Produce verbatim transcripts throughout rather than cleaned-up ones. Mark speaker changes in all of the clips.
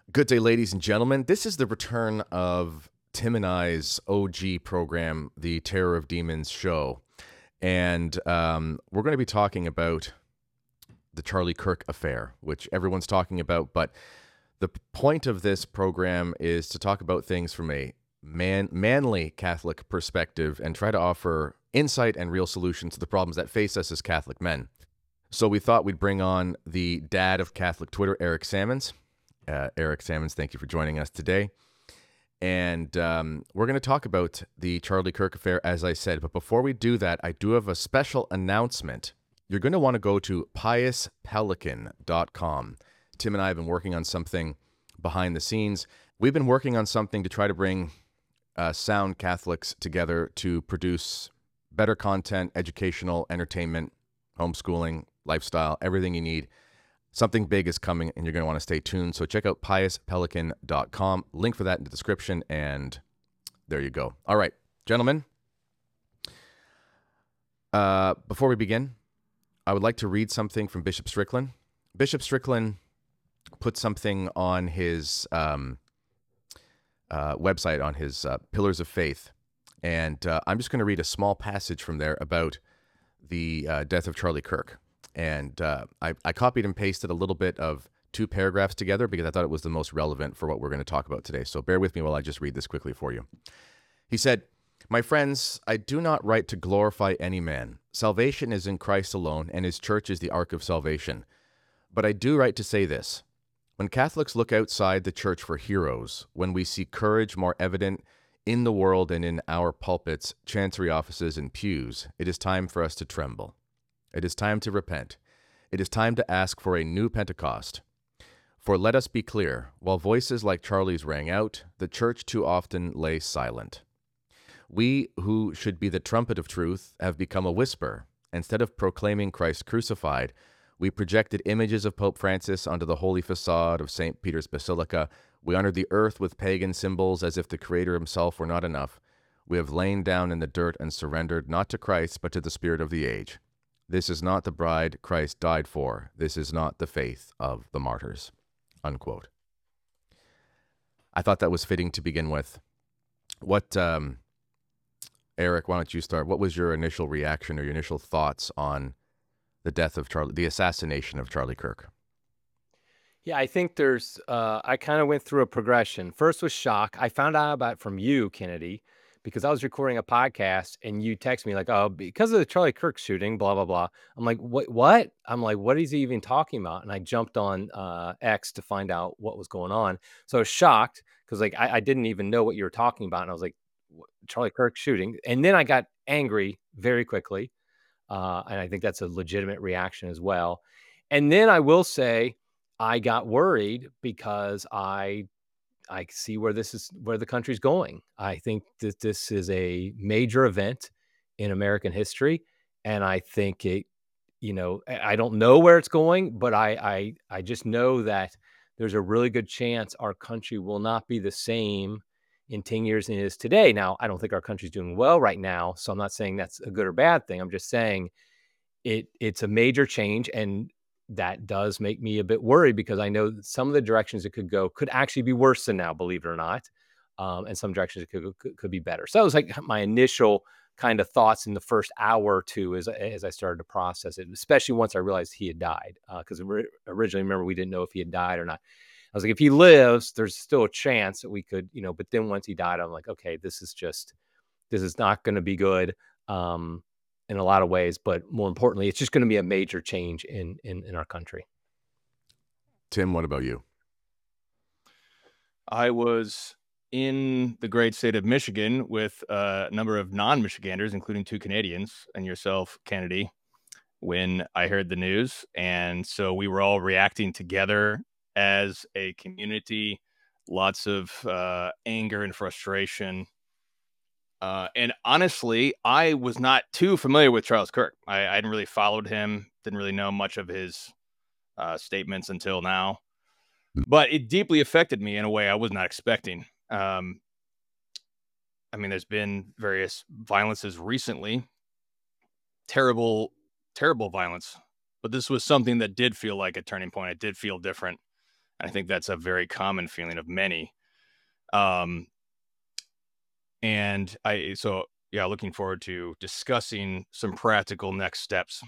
Speaker 1: Good day, ladies and gentlemen. This is the return of Tim and I's O G program, the Terror of Demons show. And um, we're going to be talking about the Charlie Kirk affair, which everyone's talking about. But the point of this program is to talk about things from a man, manly Catholic perspective and try to offer insight and real solutions to the problems that face us as Catholic men. So we thought we'd bring on the dad of Catholic Twitter, Eric Sammons. Uh, Eric Sammons, thank you for joining us today. And um, we're going to talk about the Charlie Kirk affair, as I said. But before we do that, I do have a special announcement. You're going to want to go to pious pelican dot com. Tim and I have been working on something behind the scenes. We've been working on something to try to bring uh, sound Catholics together to produce better content, educational, entertainment, homeschooling, lifestyle, everything you need. Something big is coming, and you're going to want to stay tuned. So check out pious pelican dot com. Link for that in the description, and there you go. All right, gentlemen. Uh, before we begin, I would like to read something from Bishop Strickland. Bishop Strickland put something on his um, uh, website, on his uh, Pillars of Faith, and uh, I'm just going to read a small passage from there about the uh, death of Charlie Kirk. And uh, I, I copied and pasted a little bit of two paragraphs together because I thought it was the most relevant for what we're going to talk about today. So bear with me while I just read this quickly for you. He said, "My friends, I do not write to glorify any man. Salvation is in Christ alone, and his church is the ark of salvation. But I do write to say this. When Catholics look outside the church for heroes, when we see courage more evident in the world and in our pulpits, chancery offices, and pews, it is time for us to tremble. It is time to repent. It is time to ask for a new Pentecost. For let us be clear, while voices like Charlie's rang out, the church too often lay silent. We who should be the trumpet of truth have become a whisper. Instead of proclaiming Christ crucified, we projected images of Pope Francis onto the holy facade of Saint Peter's Basilica. We honored the earth with pagan symbols as if the Creator himself were not enough. We have lain down in the dirt and surrendered not to Christ, but to the spirit of the age. This is not the bride Christ died for. This is not the faith of the martyrs." Unquote. I thought that was fitting to begin with. What, um, Eric, why don't you start? What was your initial reaction or your initial thoughts on the death of Charlie, the assassination of Charlie Kirk?
Speaker 2: Yeah, I think there's, uh, I kind of went through a progression. First was shock. I found out about it from you, Kennedy, because I was recording a podcast and you text me like, oh, because of the Charlie Kirk shooting, blah, blah, blah. I'm like, what, what? I'm like, what is he even talking about? And I jumped on uh, X to find out what was going on. So I was shocked because like, I, I didn't even know what you were talking about. And I was like, "What- Charlie Kirk shooting." And then I got angry very quickly. Uh, and I think that's a legitimate reaction as well. And then I will say, I got worried because I I see where this is where the country's going. I think that this is a major event in American history, and I think it, you know, I I don't know where it's going, but I I I just know that there's a really good chance our country will not be the same in ten years than it is today. Now, I don't think our country's doing well right now, so I'm not saying that's a good or bad thing. I'm just saying it it's a major change, and that does make me a bit worried because I know that some of the directions it could go could actually be worse than now, believe it or not. Um, and some directions it could, go- could could be better. So it was like my initial kind of thoughts in the first hour or two as as I started to process it, especially once I realized he had died. Because originally, remember, we didn't know if he had died or not. I was like, if he lives, there's still a chance that we could, you know. But then once he died, I'm like, okay, this is just this is not going to be good. Um, in a lot of ways, but more importantly, it's just going to be a major change in, in, in our country.
Speaker 1: Tim, what about you?
Speaker 3: I was in the great state of Michigan with a number of non-Michiganders, including two Canadians and yourself, Kennedy, when I heard the news. And so we were all reacting together as a community, lots of uh, anger and frustration. Uh, and honestly, I was not too familiar with Charles Kirk. I, I hadn't really followed him, didn't really know much of his uh, statements until now. But it deeply affected me in a way I was not expecting. Um, I mean, there's been various violences recently, terrible, terrible violence. But this was something that did feel like a turning point. It did feel different. I think that's a very common feeling of many. Um, and I, so yeah, looking forward to discussing some practical next steps.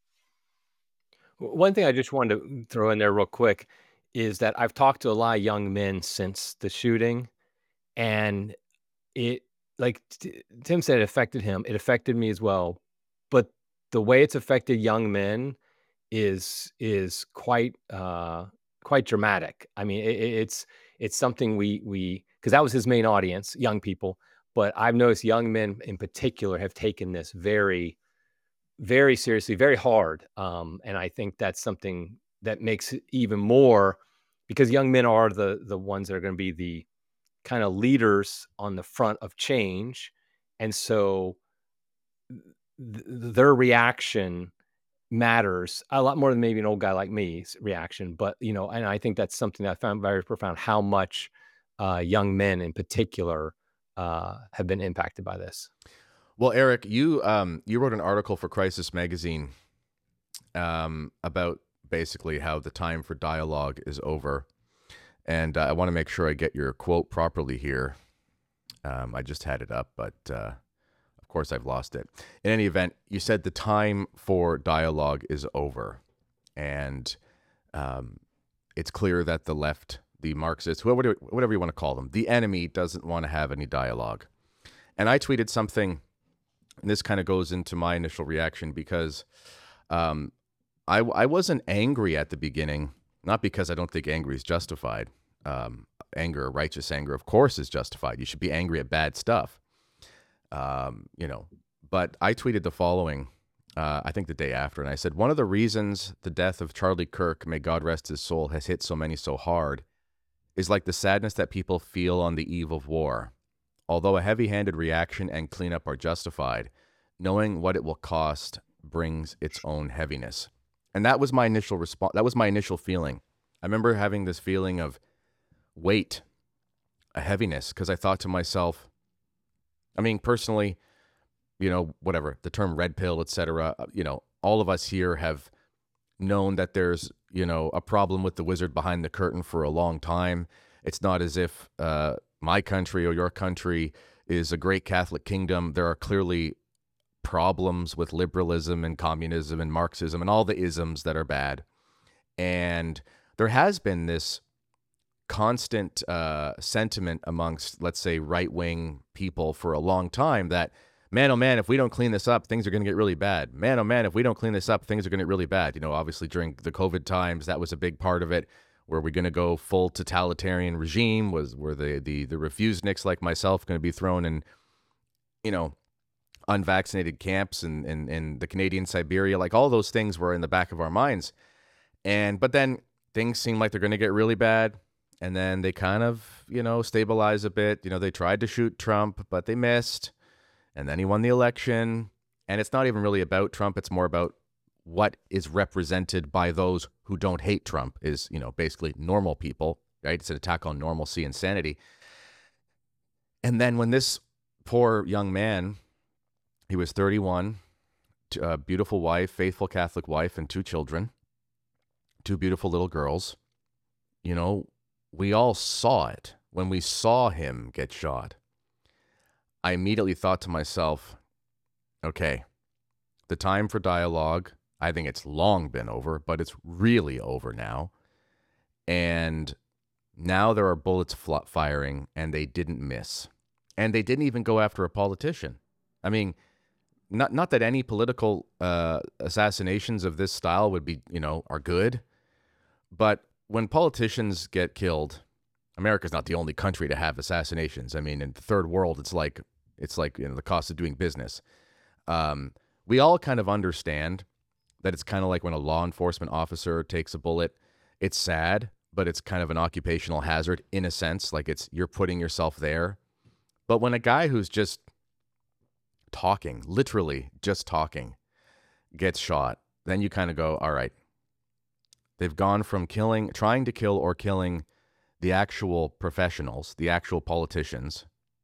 Speaker 2: One thing I just wanted to throw in there real quick is that I've talked to a lot of young men since the shooting, and it, like T- Tim said, it affected him. It affected me as well. But the way it's affected young men is is quite uh, quite dramatic. I mean, it, it's it's something we we because that was his main audience, young people. But I've noticed young men in particular have taken this very very seriously, very hard. Um, and I think that's something that makes it even more, because young men are the the ones that are going to be the kind of leaders on the front of change. And so th- their reaction matters a lot more than maybe an old guy like me's reaction. But, you know, and I think that's something that I found very profound, how much uh, young men in particular uh, have been impacted by this.
Speaker 1: Well, Eric, you um, you wrote an article for Crisis Magazine um, about basically how the time for dialogue is over. And uh, I want to make sure I get your quote properly here. Um, I just had it up, but uh, of course I've lost it. In any event, you said the time for dialogue is over. And um, it's clear that the left, the Marxists, whatever, whatever you want to call them, the enemy doesn't want to have any dialogue. And I tweeted something, and this kind of goes into my initial reaction, because um, I, I wasn't angry at the beginning, not because I don't think angry is justified. Um, anger, righteous anger, of course, is justified. You should be angry at bad stuff. Um, you know, but I tweeted the following, uh, I think the day after, and I said, one of the reasons the death of Charlie Kirk, may God rest his soul, has hit so many so hard is like the sadness that people feel on the eve of war. Although a heavy-handed reaction and cleanup are justified, knowing what it will cost brings its own heaviness. And that was my initial response. That was my initial feeling. I remember having this feeling of weight, a heaviness, because I thought to myself, I mean, personally, you know, whatever, the term red pill, et cetera, you know, all of us here have known that there's, you know, a problem with the wizard behind the curtain for a long time. It's not as if uh, my country or your country is a great Catholic kingdom. There are clearly problems with liberalism and communism and Marxism and all the isms that are bad. And there has been this constant uh, sentiment amongst, let's say, right-wing people for a long time that, man, oh man, if we don't clean this up, things are going to get really bad. Man, oh man, if we don't clean this up, things are going to get really bad. You know, obviously during the COVID times, that was a big part of it. Were we going to go full totalitarian regime? Was were the the the refuseniks like myself going to be thrown in, you know, unvaccinated camps in, in in the Canadian Siberia? Like, all those things were in the back of our minds. And but then things seem like they're going to get really bad. And then they kind of, you know, stabilize a bit. You know, they tried to shoot Trump, but they missed. And then he won the election. And it's not even really about Trump. It's more about what is represented by those who don't hate Trump, is, you know, basically normal people, right? It's an attack on normalcy and sanity. And then when this poor young man, he was thirty-one, a beautiful wife, faithful Catholic wife, and two children, two beautiful little girls, you know, we all saw it. When we saw him get shot, I immediately thought to myself, okay, the time for dialogue, I think it's long been over, but it's really over now. And now there are bullets fl- firing, and they didn't miss. And they didn't even go after a politician. I mean, not not that any political uh, assassinations of this style would be, you know, are good, but when politicians get killed, America's not the only country to have assassinations. I mean, in the third world, it's like it's like you know the cost of doing business. Um, we all kind of understand that it's kind of like when a law enforcement officer takes a bullet. It's sad, but it's kind of an occupational hazard in a sense. Like, it's you're putting yourself there. But when a guy who's just talking, literally just talking, gets shot, then you kind of go, all right. They've gone from killing, trying to kill or killing the actual professionals, the actual politicians,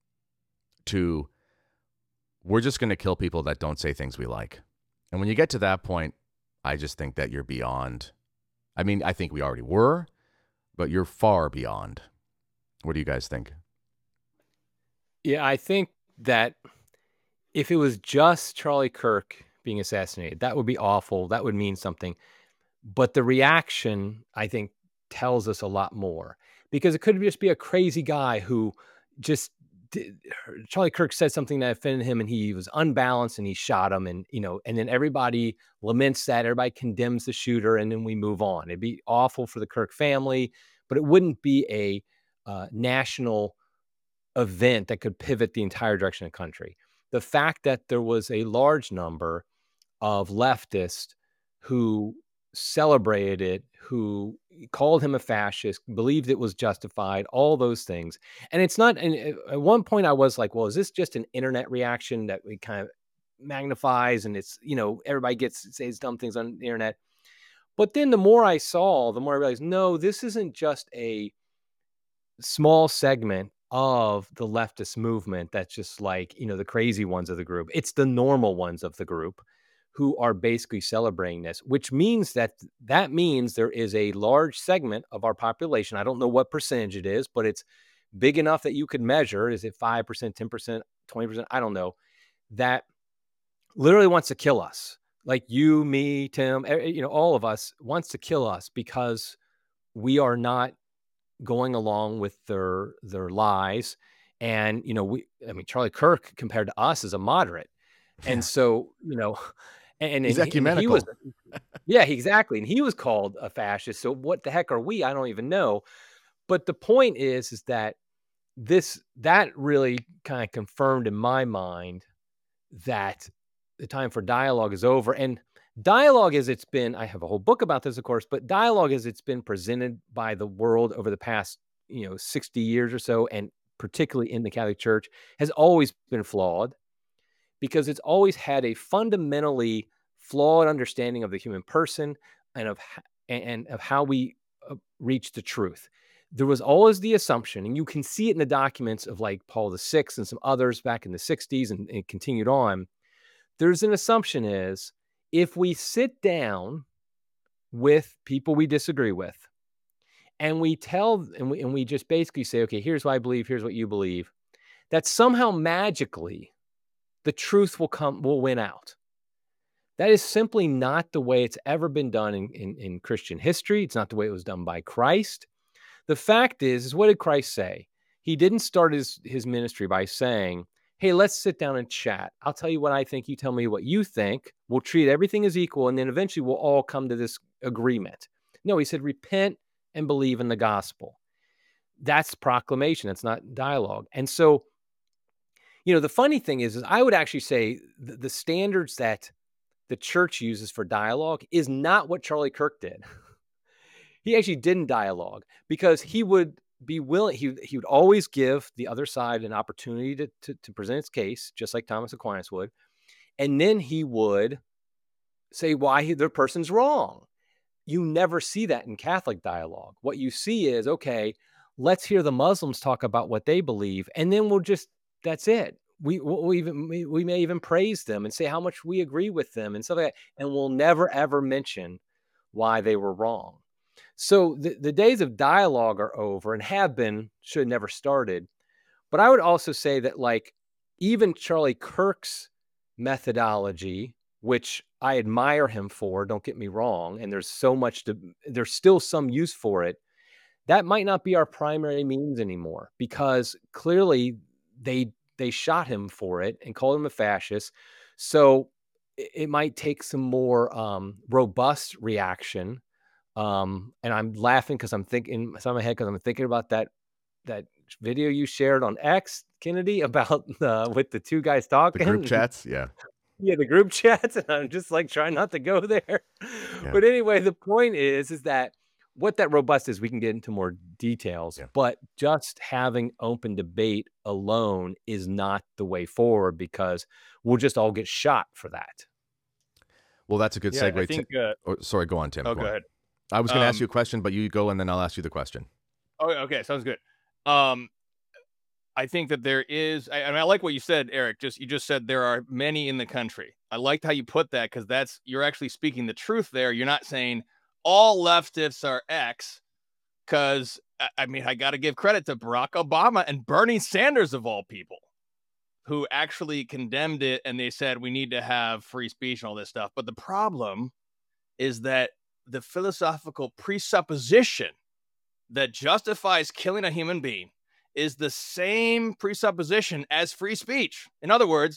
Speaker 1: to we're just going to kill people that don't say things we like. And when you get to that point, I just think that you're beyond. I mean, I think we already were, but you're far beyond. What do you guys think?
Speaker 2: Yeah, I think that if it was just Charlie Kirk being assassinated, that would be awful. That would mean something. But the reaction, I think, tells us a lot more, because it could just be a crazy guy who just did, Charlie Kirk said something that offended him and he was unbalanced and he shot him, and, you know, and then everybody laments that, everybody condemns the shooter, and then we move on. It'd be awful for the Kirk family, but it wouldn't be a uh, national event that could pivot the entire direction of the country. The fact that there was a large number of leftists who celebrated it, who called him a fascist, believed it was justified, all those things. And it's not, and at one point I was like, well, is this just an internet reaction that we kind of magnifies, and it's, you know, everybody gets says dumb things on the internet. But then the more I saw, the more I realized, no, this isn't just a small segment of the leftist movement that's just like, you know, the crazy ones of the group. It's the normal ones of the group who are basically celebrating this, which means that that means there is a large segment of our population. I don't know what percentage it is, but it's big enough that you could measure. Is it five percent, ten percent, twenty percent? I don't know. That literally wants to kill us. Like you, me, Tim, you know, all of us wants to kill us because we are not going along with their, their lies. And, you know, we, I mean, Charlie Kirk compared to us is a moderate. And so, you know, and,
Speaker 1: He's
Speaker 2: and,
Speaker 1: ecumenical.
Speaker 2: And he was, yeah, exactly. And he was called a fascist. So what the heck are we? I don't even know. But the point is, is that this, that really kind of confirmed in my mind that the time for dialogue is over. And dialogue as it's been, I have a whole book about this, of course, but dialogue as it's been presented by the world over the past, you know, sixty years or so, and particularly in the Catholic Church, has always been flawed, because it's always had a fundamentally flawed understanding of the human person and of, and of how we reach the truth. There was always the assumption, and you can see it in the documents of like Paul the Sixth and some others back in the sixties, and it continued on. There's an assumption is, if we sit down with people we disagree with, and we tell, and we, and we just basically say, okay, here's what I believe, here's what you believe, that somehow magically the truth will come, will win out. That is simply not the way it's ever been done in, in, in Christian history. It's not the way it was done by Christ. The fact is, is what did Christ say? He didn't start his, his ministry by saying, hey, let's sit down and chat. I'll tell you what I think. You tell me what you think. We'll treat everything as equal. And then eventually we'll all come to this agreement. No, he said, repent and believe in the gospel. That's proclamation. That's not dialogue. And so, you know, the funny thing is, is I would actually say the, the standards that the church uses for dialogue is not what Charlie Kirk did. He actually didn't dialogue, because he would be willing. He, he would always give the other side an opportunity to, to, to present its case, just like Thomas Aquinas would. And then he would say why he, the person's wrong. You never see that in Catholic dialogue. What you see is, okay, let's hear the Muslims talk about what they believe. And then we'll just, that's it. We, we'll even, we, we may even praise them and say how much we agree with them and stuff like that. And we'll never, ever mention why they were wrong. So the, the days of dialogue are over, and have been, should have never started. But I would also say that, like, even Charlie Kirk's methodology, which I admire him for, don't get me wrong, and there's so much to, there's still some use for it, that might not be our primary means anymore, because clearly they they shot him for it and called him a fascist. So it, it might take some more um, robust reaction. Um, and I'm laughing because I'm thinking inside my head, because I'm thinking about that that video you shared on X, Kennedy, about uh, with the two guys talking.
Speaker 1: The group chats, yeah.
Speaker 2: Yeah, the group chats, and I'm just like trying not to go there. Yeah. But anyway, the point is, is that what that robust is, we can get into more details, yeah. But just having open debate alone is not the way forward, because we'll just all get shot for that.
Speaker 1: Well, that's a good
Speaker 3: yeah,
Speaker 1: segue.
Speaker 3: I think,
Speaker 1: to,
Speaker 3: uh,
Speaker 1: oh, sorry, go on, Tim.
Speaker 3: Oh,
Speaker 1: go,
Speaker 3: go
Speaker 1: on.
Speaker 3: ahead.
Speaker 1: I was going to
Speaker 3: um,
Speaker 1: ask you a question, but you go and then I'll ask you the question.
Speaker 3: Oh, okay. Sounds good. Um, I think that there is, I, I mean, I like what you said, Eric. Just, you just said there are many in the country. I liked how you put that, because that's, you're actually speaking the truth there. You're not saying all leftists are X. because, I mean, I got to give credit to Barack Obama and Bernie Sanders, of all people, who actually condemned it. And they said, we need to have free speech and all this stuff. But the problem is that the philosophical presupposition that justifies killing a human being is the same presupposition as free speech. In other words,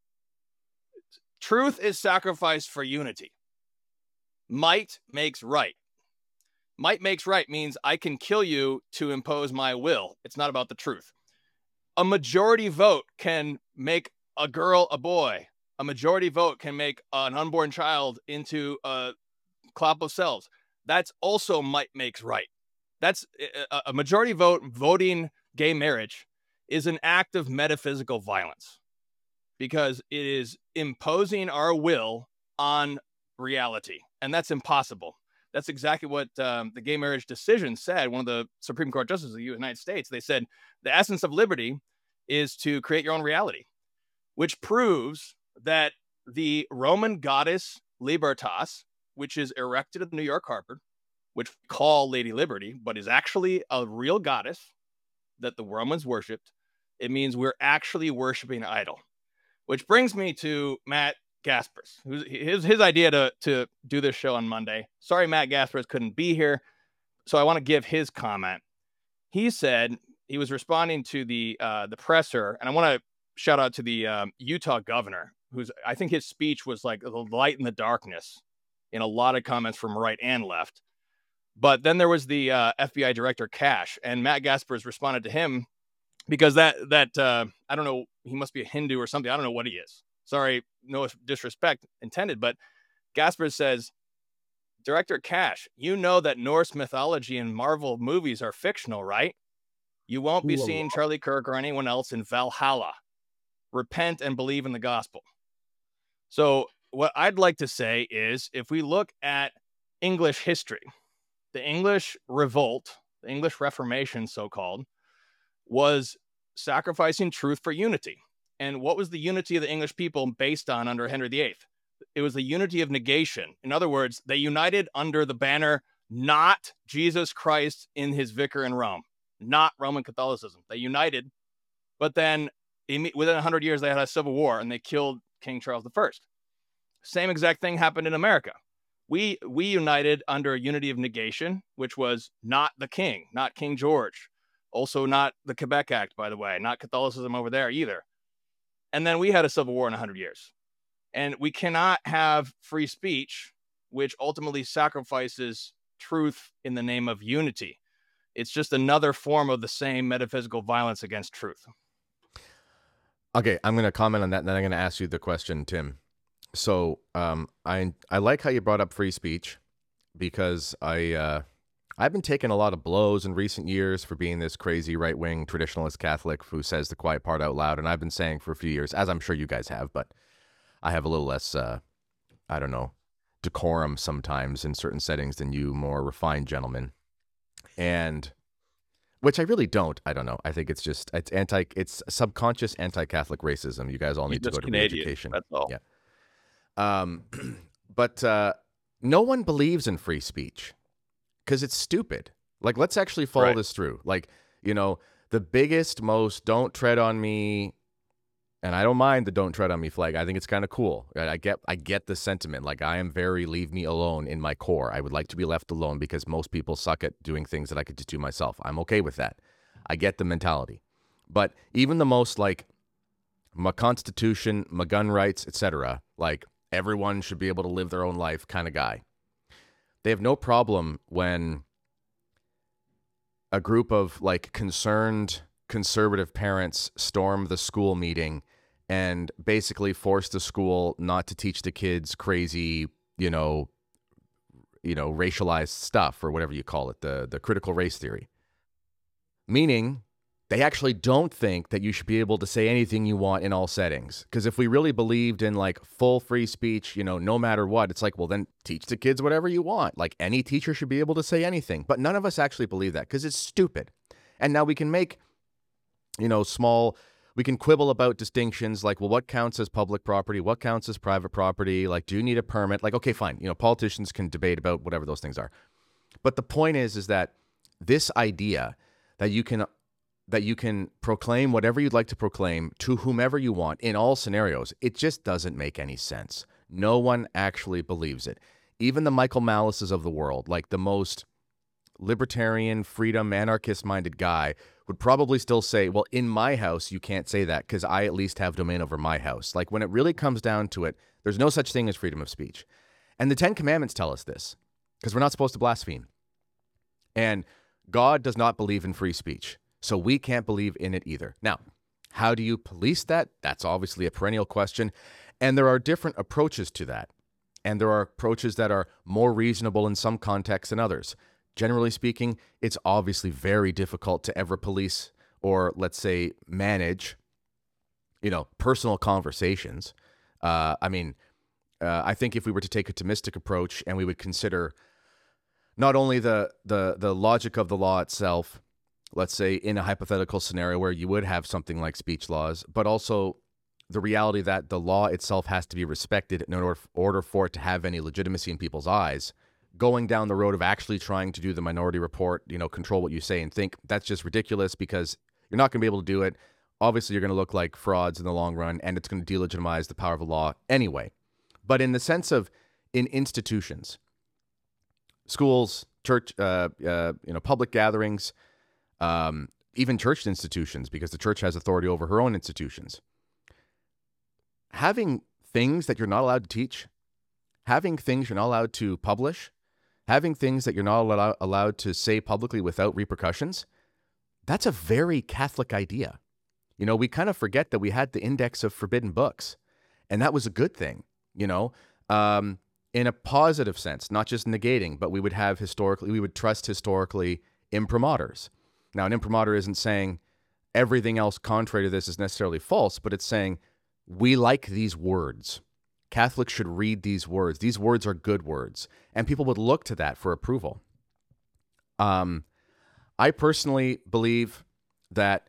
Speaker 3: truth is sacrificed for unity. Might makes right. Might makes right means I can kill you to impose my will. It's not about the truth. A majority vote can make a girl a boy. A majority vote can make an unborn child into a clump of cells. That's also might makes right. That's a, a majority vote voting gay marriage is an act of metaphysical violence because it is imposing our will on reality. And that's impossible. That's exactly what um, the gay marriage decision said. One of the Supreme Court justices of the United States, they said the essence of liberty is to create your own reality, which proves that the Roman goddess Libertas, which is erected at the New York Harbor, which we call Lady Liberty, but is actually a real goddess that the Romans worshipped. It means we're actually worshiping an idol, which brings me to Matt Gaspers, who's his, his idea to, to do this show on Monday. Sorry, Matt Gaspers couldn't be here. So I want to give his comment. He said he was responding to the, uh, the presser, and I want to shout out to the um, Utah governor, who's, I think his speech was like the light in the darkness in a lot of comments from right and left. But then there was the uh, F B I director Cash, and Matt Gaspers responded to him because that, that uh, I don't know, he must be a Hindu or something. I don't know what he is. Sorry, no disrespect intended, but Gaspers says, Director Cash, you know that Norse mythology and Marvel movies are fictional, right? You won't be seeing Charlie Kirk or anyone else in Valhalla. Repent and believe in the gospel. So what I'd like to say is, if we look at English history, the English Revolt, the English Reformation, so-called, was sacrificing truth for unity. And what was the unity of the English people based on under Henry the Eighth? It was the unity of negation. In other words, they united under the banner, not Jesus Christ in his vicar in Rome, not Roman Catholicism. They united, but then within one hundred years, they had a civil war and they killed King Charles the First. Same exact thing happened in America. We, we united under a unity of negation, which was not the king, not King George. Also not the Quebec Act, by the way, not Catholicism over there either. And then we had a civil war in one hundred years. And we cannot have free speech, which ultimately sacrifices truth in the name of unity. It's just another form of the same metaphysical violence against truth.
Speaker 1: Okay, I'm going to comment on that, and then I'm going to ask you the question, Tim. So um, I I like how you brought up free speech, because I uh, I've been taking a lot of blows in recent years for being this crazy right-wing traditionalist Catholic who says the quiet part out loud, and I've been saying for a few years, as I'm sure you guys have, but I have a little less, uh, I don't know, decorum sometimes in certain settings than you more refined gentlemen, and which I really don't. I don't know. I think it's just, it's anti, it's subconscious anti-Catholic racism. You guys all need to go to re-education.
Speaker 3: That's all.
Speaker 1: Yeah. Um, but uh, no one believes in free speech because it's stupid. Like, let's actually follow
Speaker 3: Right.
Speaker 1: this through. Like, you know, the biggest, most don't tread on me, and I don't mind the don't tread on me flag. I think it's kind of cool. I I get, I get the sentiment. Like, I am very leave me alone in my core. I would like to be left alone because most people suck at doing things that I could just do myself. I'm okay with that. I get the mentality. But even the most, like, my constitution, my gun rights, et cetera, like, everyone should be able to live their own life kind of guy, they have no problem when a group of, like, concerned conservative parents storm the school meeting and basically force the school not to teach the kids crazy, you know, you know, racialized stuff, or whatever you call it, the the critical race theory. Meaning, they actually don't think that you should be able to say anything you want in all settings. Because if we really believed in, like, full free speech, you know, no matter what, it's like, well, then teach the kids whatever you want. Like, any teacher should be able to say anything. But none of us actually believe that because it's stupid. And now we can make, you know, small, we can quibble about distinctions like, well, what counts as public property? What counts as private property? Like, do you need a permit? Like, okay, fine. You know, politicians can debate about whatever those things are. But the point is, is that this idea that you can that you can proclaim whatever you'd like to proclaim to whomever you want in all scenarios, it just doesn't make any sense. No one actually believes it. Even the Michael Malices of the world, like the most libertarian, freedom, anarchist-minded guy, would probably still say, well, in my house, you can't say that because I at least have domain over my house. Like when it really comes down to it, there's no such thing as freedom of speech. And the Ten Commandments tell us this because we're not supposed to blaspheme. And God does not believe in free speech. So we can't believe in it either. Now, how do you police that? That's obviously a perennial question. And there are different approaches to that. And there are approaches that are more reasonable in some contexts than others. Generally speaking, it's obviously very difficult to ever police or, let's say, manage, you know, personal conversations. Uh, I mean, uh, I think if we were to take a Thomistic approach and we would consider not only the the the logic of the law itself, let's say in a hypothetical scenario where you would have something like speech laws, but also the reality that the law itself has to be respected in order, order for it to have any legitimacy in people's eyes, going down the road of actually trying to do the Minority Report, you know, control what you say and think, that's just ridiculous because you're not going to be able to do it. Obviously, you're going to look like frauds in the long run, and it's going to delegitimize the power of the law anyway. But in the sense of in institutions, schools, church, uh, uh, you know, public gatherings, Um, even church institutions, because the church has authority over her own institutions. Having things that you're not allowed to teach, having things you're not allowed to publish, having things that you're not allow- allowed to say publicly without repercussions, that's a very Catholic idea. You know, we kind of forget that we had the index of forbidden books, and that was a good thing, you know, um, in a positive sense, not just negating, but we would have historically, we would trust historically imprimátors. Now, an imprimatur isn't saying everything else contrary to this is necessarily false, but it's saying we like these words. Catholics should read these words. These words are good words, and people would look to that for approval. Um, I personally believe that,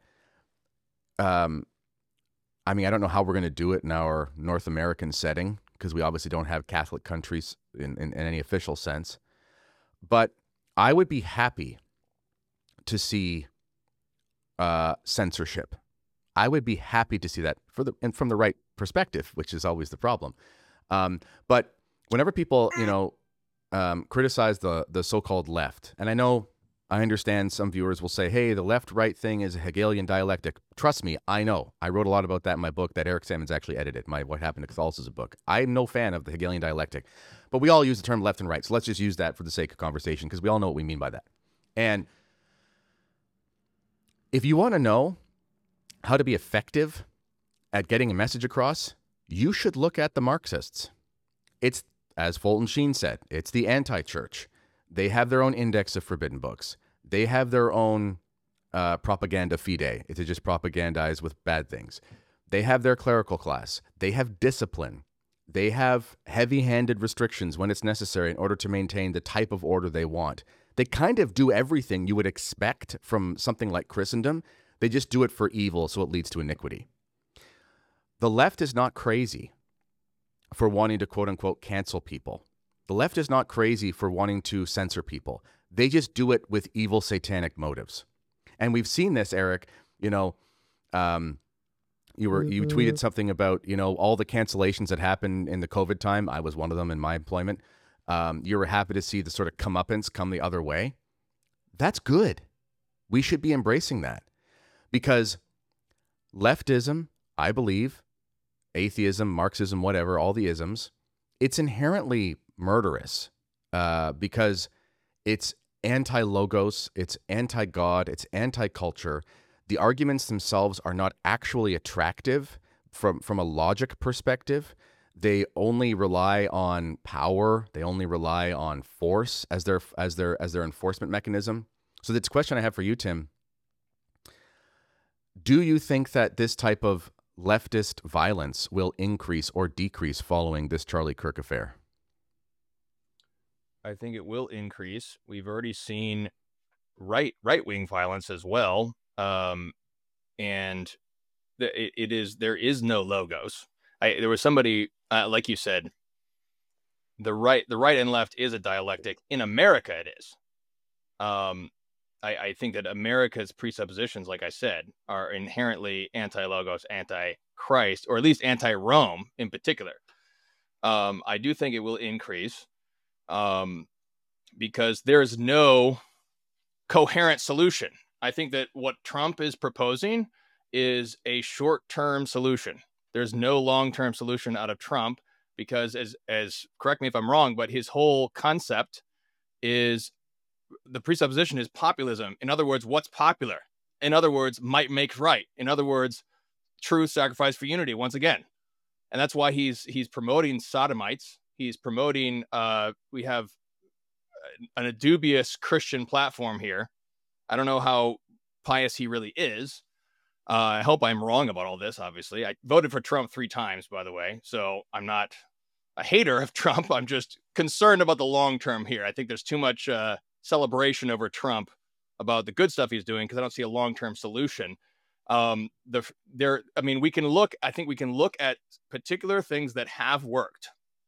Speaker 1: um, I mean, I don't know how we're going to do it in our North American setting because we obviously don't have Catholic countries in, in, in any official sense, but I would be happy to see uh, censorship. I would be happy to see that for the and from the right perspective, which is always the problem. Um, but whenever people, you know, um, criticize the the so-called left, and I know, I understand some viewers will say, "Hey, the left-right thing is a Hegelian dialectic." Trust me, I know. I wrote a lot about that in my book that Eric Sammons actually edited, my What Happened to Catholicism book. I'm no fan of the Hegelian dialectic, but we all use the term left and right, so let's just use that for the sake of conversation because we all know what we mean by that. And if you want to know how to be effective at getting a message across, you should look at the Marxists. It's, as Fulton Sheen said, it's the anti-church. They have their own index of forbidden books. They have their own uh, propaganda fide. It's just propagandize with bad things. They have their clerical class. They have discipline. They have heavy-handed restrictions when it's necessary in order to maintain the type of order they want. They kind of do everything you would expect from something like Christendom. They just do it for evil, so it leads to iniquity. The left is not crazy for wanting to quote-unquote cancel people. The left is not crazy for wanting to censor people. They just do it with evil satanic motives. And we've seen this, Eric. You know, um, you were you tweeted something about, you know, all the cancellations that happened in the COVID time. I was one of them in my employment. Um, you were happy to see the sort of comeuppance come the other way. That's good. We should be embracing that because leftism, I believe, atheism, Marxism, whatever, all the isms, it's inherently murderous uh, because it's anti-logos, it's anti-God, it's anti-culture. The arguments themselves are not actually attractive from, from a logic perspective. They only rely on power. They only rely on force as their as their as their enforcement mechanism. So this question I have for you, Tim: do you think that this type of leftist violence will increase or decrease following this Charlie Kirk affair?
Speaker 3: I think it will increase. We've already seen right right wing violence as well, um, and the, it, it is there is no logos. I, there was somebody uh, like you said, the right the right and left is a dialectic. In America, it is. Um, I, I think that America's presuppositions, like I said, are inherently anti-logos, anti-Christ, or at least anti-Rome in particular. Um, I do think it will increase um, because there's no coherent solution. I think that what Trump is proposing is a short-term solution. There's no long-term solution out of Trump because, as as correct me if I'm wrong, but his whole concept is the presupposition is populism. In other words, what's popular? In other words, might makes right. In other words, truth, sacrifice for unity. Once again, and that's why he's he's promoting sodomites. He's promoting. Uh, we have an, a dubious Christian platform here. I don't know how pious he really is. Uh, I hope I'm wrong about all this. Obviously, I voted for Trump three times, by the way, so I'm not a hater of Trump. I'm just concerned about the long term here. I think there's too much uh, celebration over Trump about the good stuff he's doing because I don't see a long term solution. Um, the there, I mean, we can look. I think we can look at particular things that have worked.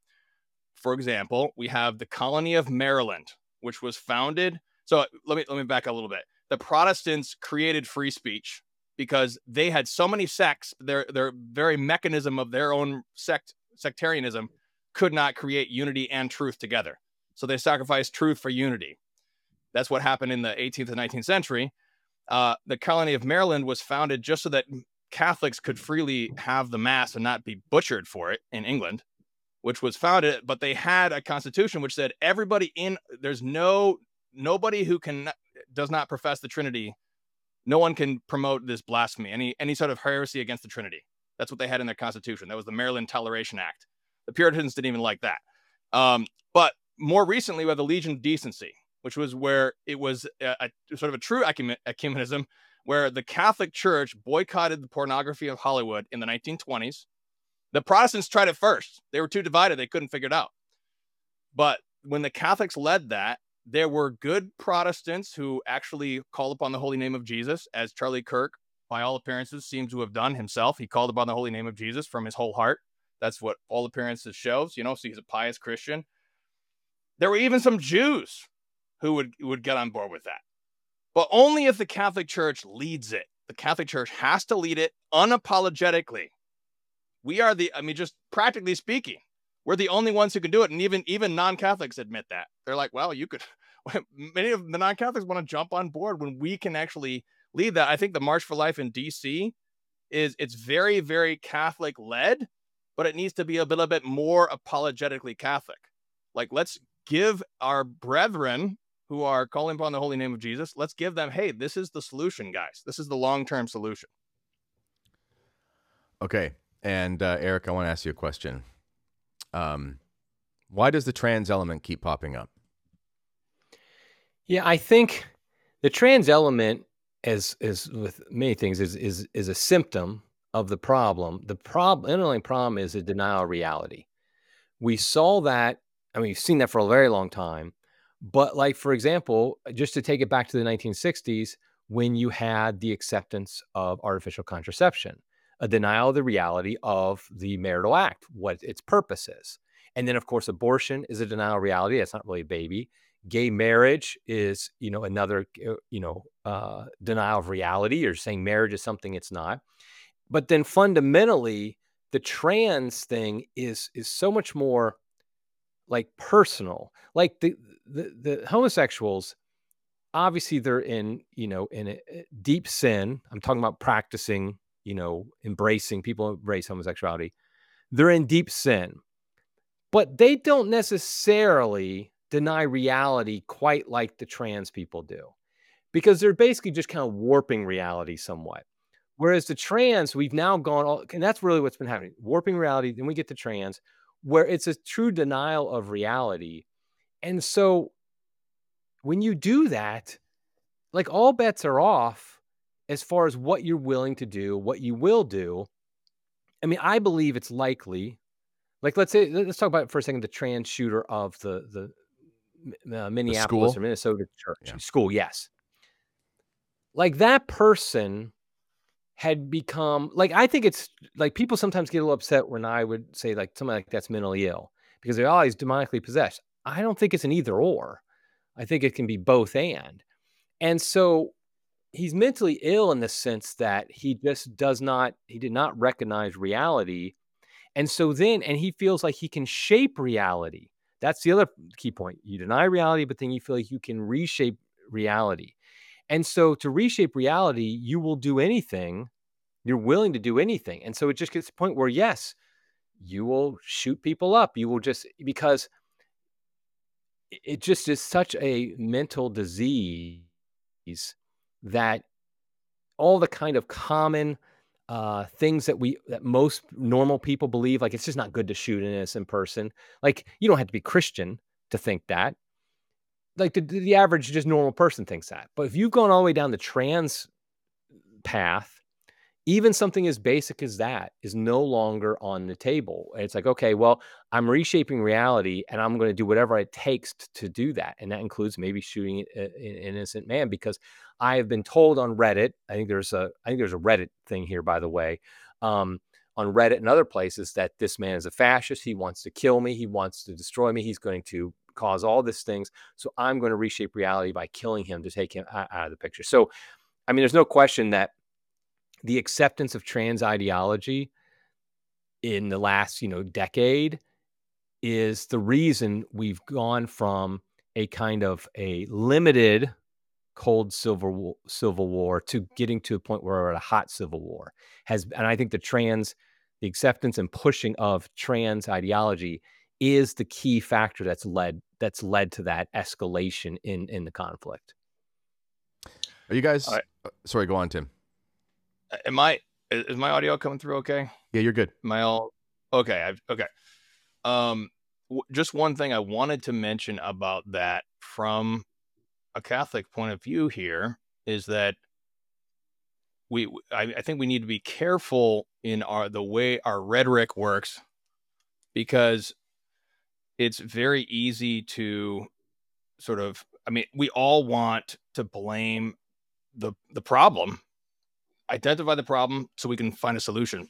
Speaker 3: For example, we have the colony of Maryland, which was founded. So let me let me back up a little bit. The Protestants created free speech because they had so many sects. Their their very mechanism of their own sect sectarianism could not create unity and truth together. So they sacrificed truth for unity. That's what happened in the eighteenth and nineteenth century. Uh, the colony of Maryland was founded just so that Catholics could freely have the mass and not be butchered for it in England, which was founded. But they had a constitution which said everybody in there's no nobody who can does not profess the Trinity. No one can promote this blasphemy, any any sort of heresy against the Trinity. That's what they had in their constitution. That was the Maryland Toleration Act. The Puritans didn't even like that. Um, but more recently, we have the Legion of Decency, which was where it was a, a sort of a true ecumenism, where the Catholic Church boycotted the pornography of Hollywood in the nineteen twenties. The Protestants tried it first. They were too divided. They couldn't figure it out. But when the Catholics led that, there were good Protestants who actually called upon the holy name of Jesus, as Charlie Kirk, by all appearances, seems to have done himself. He called upon the holy name of Jesus from his whole heart. That's what all appearances shows, you know, so he's a pious Christian. There were even some Jews who would, would get on board with that. But only if the Catholic Church leads it. The Catholic Church has to lead it unapologetically. We are the, I mean, just practically speaking, we're the only ones who can do it. And even, even non-Catholics admit that. They're like, well, you could, many of the non-Catholics want to jump on board when we can actually lead that. I think the March for Life in D C is, it's very, very Catholic led, but it needs to be a little bit more apologetically Catholic. Like, let's give our brethren who are calling upon the holy name of Jesus, let's give them, hey, this is the solution, guys. This is the long-term solution.
Speaker 1: Okay. And uh, Eric, I want to ask you a question. Um, why does the trans element keep popping up?
Speaker 2: Yeah, I think the trans element, as as with many things, is is is a symptom of the problem. The problem, underlying problem, is a denial of reality. We saw that. I mean, we've seen that for a very long time. But, like, for example, just to take it back to the nineteen sixties, when you had the acceptance of artificial contraception, a denial of the reality of the marital act, what its purpose is. And then, of course, abortion is a denial of reality. That's not really a baby. Gay marriage is, you know, another, you know, uh, denial of reality, or saying marriage is something it's not. But then fundamentally, the trans thing is is so much more like personal. Like the the, the homosexuals, obviously they're in, you know, in a, a deep sin. I'm talking about practicing, you know, embracing, people embrace homosexuality. They're in deep sin, but they don't necessarily deny reality quite like the trans people do, because they're basically just kind of warping reality somewhat. Whereas the trans, we've now gone all, and that's really what's been happening, warping reality. Then we get to trans, where it's a true denial of reality. And so when you do that, like, all bets are off as far as what you're willing to do, what you will do. I mean, I believe it's likely, like, let's say, let's talk about for a second, the trans shooter of the, the uh, Minneapolis
Speaker 1: school?
Speaker 2: or Minnesota church
Speaker 1: Yeah.
Speaker 2: school. Yes. Like, that person had become, like, I think it's like, people sometimes get a little upset when I would say, like, somebody like that's mentally ill because they're always demonically possessed. I don't think it's an either or. I think it can be both and. And so he's mentally ill in the sense that he just does not, he did not recognize reality. And so then, and he feels like he can shape reality. That's the other key point. You deny reality, but then you feel like you can reshape reality. And so to reshape reality, you will do anything. You're willing to do anything. And so it just gets to the point where, yes, you will shoot people up. You will just, because it just is such a mental disease that all the kind of common uh, things that we, that most normal people believe, like it's just not good to shoot an innocent person. Like you don't have to be Christian to think that. Like the, the average just normal person thinks that. But if you've gone all the way down the trans path, even something as basic as that is no longer on the table. And it's like, okay, well, I'm reshaping reality and I'm going to do whatever it takes t- to do that. And that includes maybe shooting a- an innocent man, because I have been told on Reddit, I think there's a, I think there's a Reddit thing here, by the way, um, on Reddit and other places, that this man is a fascist. He wants to kill me. He wants to destroy me. He's going to cause all these things. So I'm going to reshape reality by killing him to take him out of the picture. So, I mean, there's no question that the acceptance of trans ideology in the last, you know, decade is the reason we've gone from a kind of a limited cold civil civil war to getting to a point where we're at a hot civil war. Has, and I think the trans, the acceptance and pushing of trans ideology is the key factor that's led that's led to that escalation in in the conflict.
Speaker 1: Are you guys?
Speaker 3: I,
Speaker 1: uh, sorry, go on, Tim.
Speaker 3: Am I? Is my audio coming through okay?
Speaker 1: Yeah, you're good.
Speaker 3: Am I all okay? I've, okay. Um, w- just one thing I wanted to mention about that from a Catholic point of view here is that we, I, I think we need to be careful in our the way our rhetoric works, because it's very easy to sort of, I mean, we all want to blame the the problem, identify the problem so we can find a solution.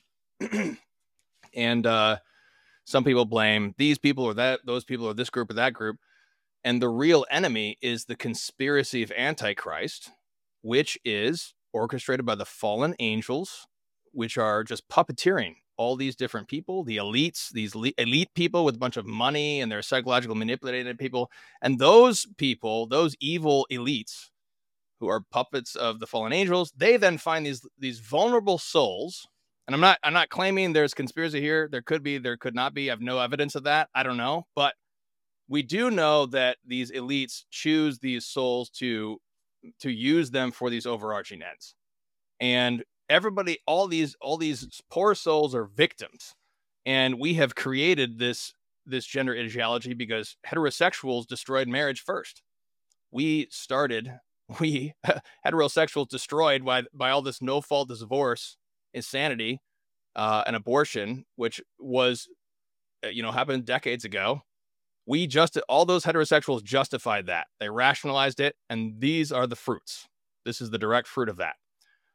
Speaker 3: And uh, some people blame these people or that, those people or this group or that group. And the real enemy is the conspiracy of Antichrist, which is orchestrated by the fallen angels, which are just puppeteering all these different people, the elites, these elite people with a bunch of money, and they're psychological manipulated people. And those people, those evil elites who are puppets of the fallen angels, they then find these these vulnerable souls. And I'm not I'm not claiming there's conspiracy here. There could be, there could not be. I have no evidence of that. I don't know. But we do know that these elites choose these souls to to use them for these overarching ends. And everybody, all these all these poor souls are victims. And we have created this this gender ideology because heterosexuals destroyed marriage first. We started we heterosexuals destroyed by by all this no-fault divorce, insanity, uh, and abortion, which was, you know, happened decades ago. We just, all those heterosexuals justified that. They rationalized it, and these are the fruits. This is the direct fruit of that.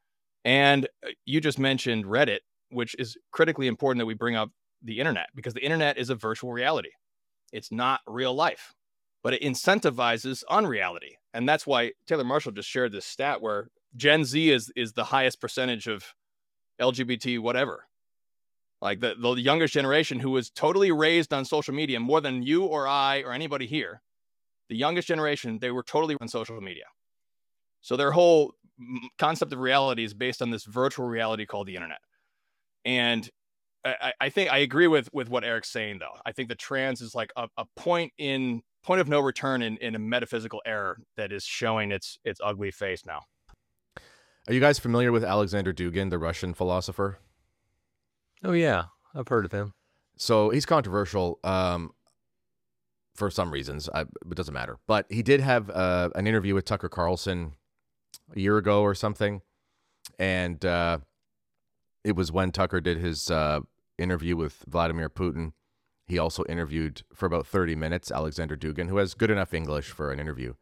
Speaker 3: And you just mentioned Reddit, which is critically important that we bring up the internet, because the internet is a virtual reality. It's not real life, but it incentivizes unreality. And that's why Taylor Marshall just shared this stat where Gen Z is is the highest percentage of L G B T whatever. Like the, the youngest generation who was totally raised on social media more than you or I or anybody here. The youngest generation, they were totally on social media. So their whole concept of reality is based on this virtual reality called the internet. And I, I think I agree with, with what Eric's saying, though. I think the trans is like a, a point in point of no return in, in a metaphysical error that is showing its its ugly face now.
Speaker 1: Are you guys familiar with Alexander Dugin, the Russian philosopher?
Speaker 2: Oh, yeah. I've heard of him.
Speaker 1: So he's controversial um, for some reasons. I, it doesn't matter. But he did have uh, an interview with Tucker Carlson a year ago or something. And uh, it was when Tucker did his uh, interview with Vladimir Putin. He also interviewed for about thirty minutes Alexander Dugin, who has good enough English for an interview.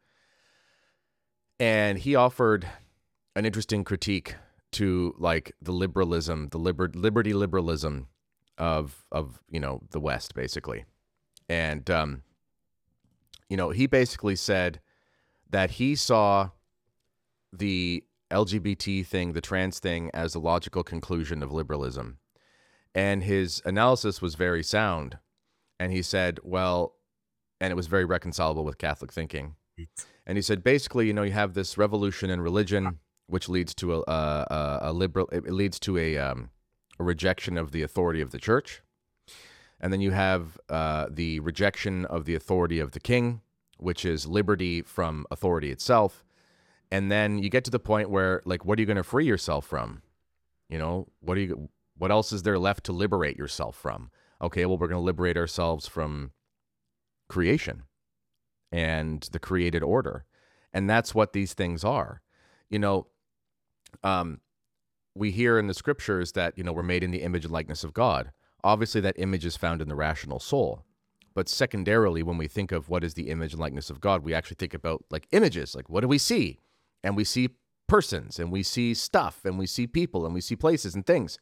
Speaker 1: And he offered an interesting critique to like the liberalism, the liber- liberty liberalism of, of, you know, the West, basically. And, um, you know, he basically said that he saw the L G B T thing, the trans thing, as the logical conclusion of liberalism. And his analysis was very sound. And he said, well, and it was very reconcilable with Catholic thinking. And he said, basically, you know, you have this revolution in religion, which leads to a, a, a liberal, it leads to a, um, a rejection of the authority of the church. And then you have uh, the rejection of the authority of the king, which is liberty from authority itself. And then you get to the point where, like, what are you going to free yourself from? You know, what are you, what else is there left to liberate yourself from? Okay, well, we're going to liberate ourselves from creation and the created order. And that's what these things are. You know, um, we hear in the scriptures that, you know, we're made in the image and likeness of God. Obviously, that image is found in the rational soul. But secondarily, when we think of what is the image and likeness of God, we actually think about, like, images. Like, what do we see? And we see persons, and we see stuff, and we see people, and we see places and things.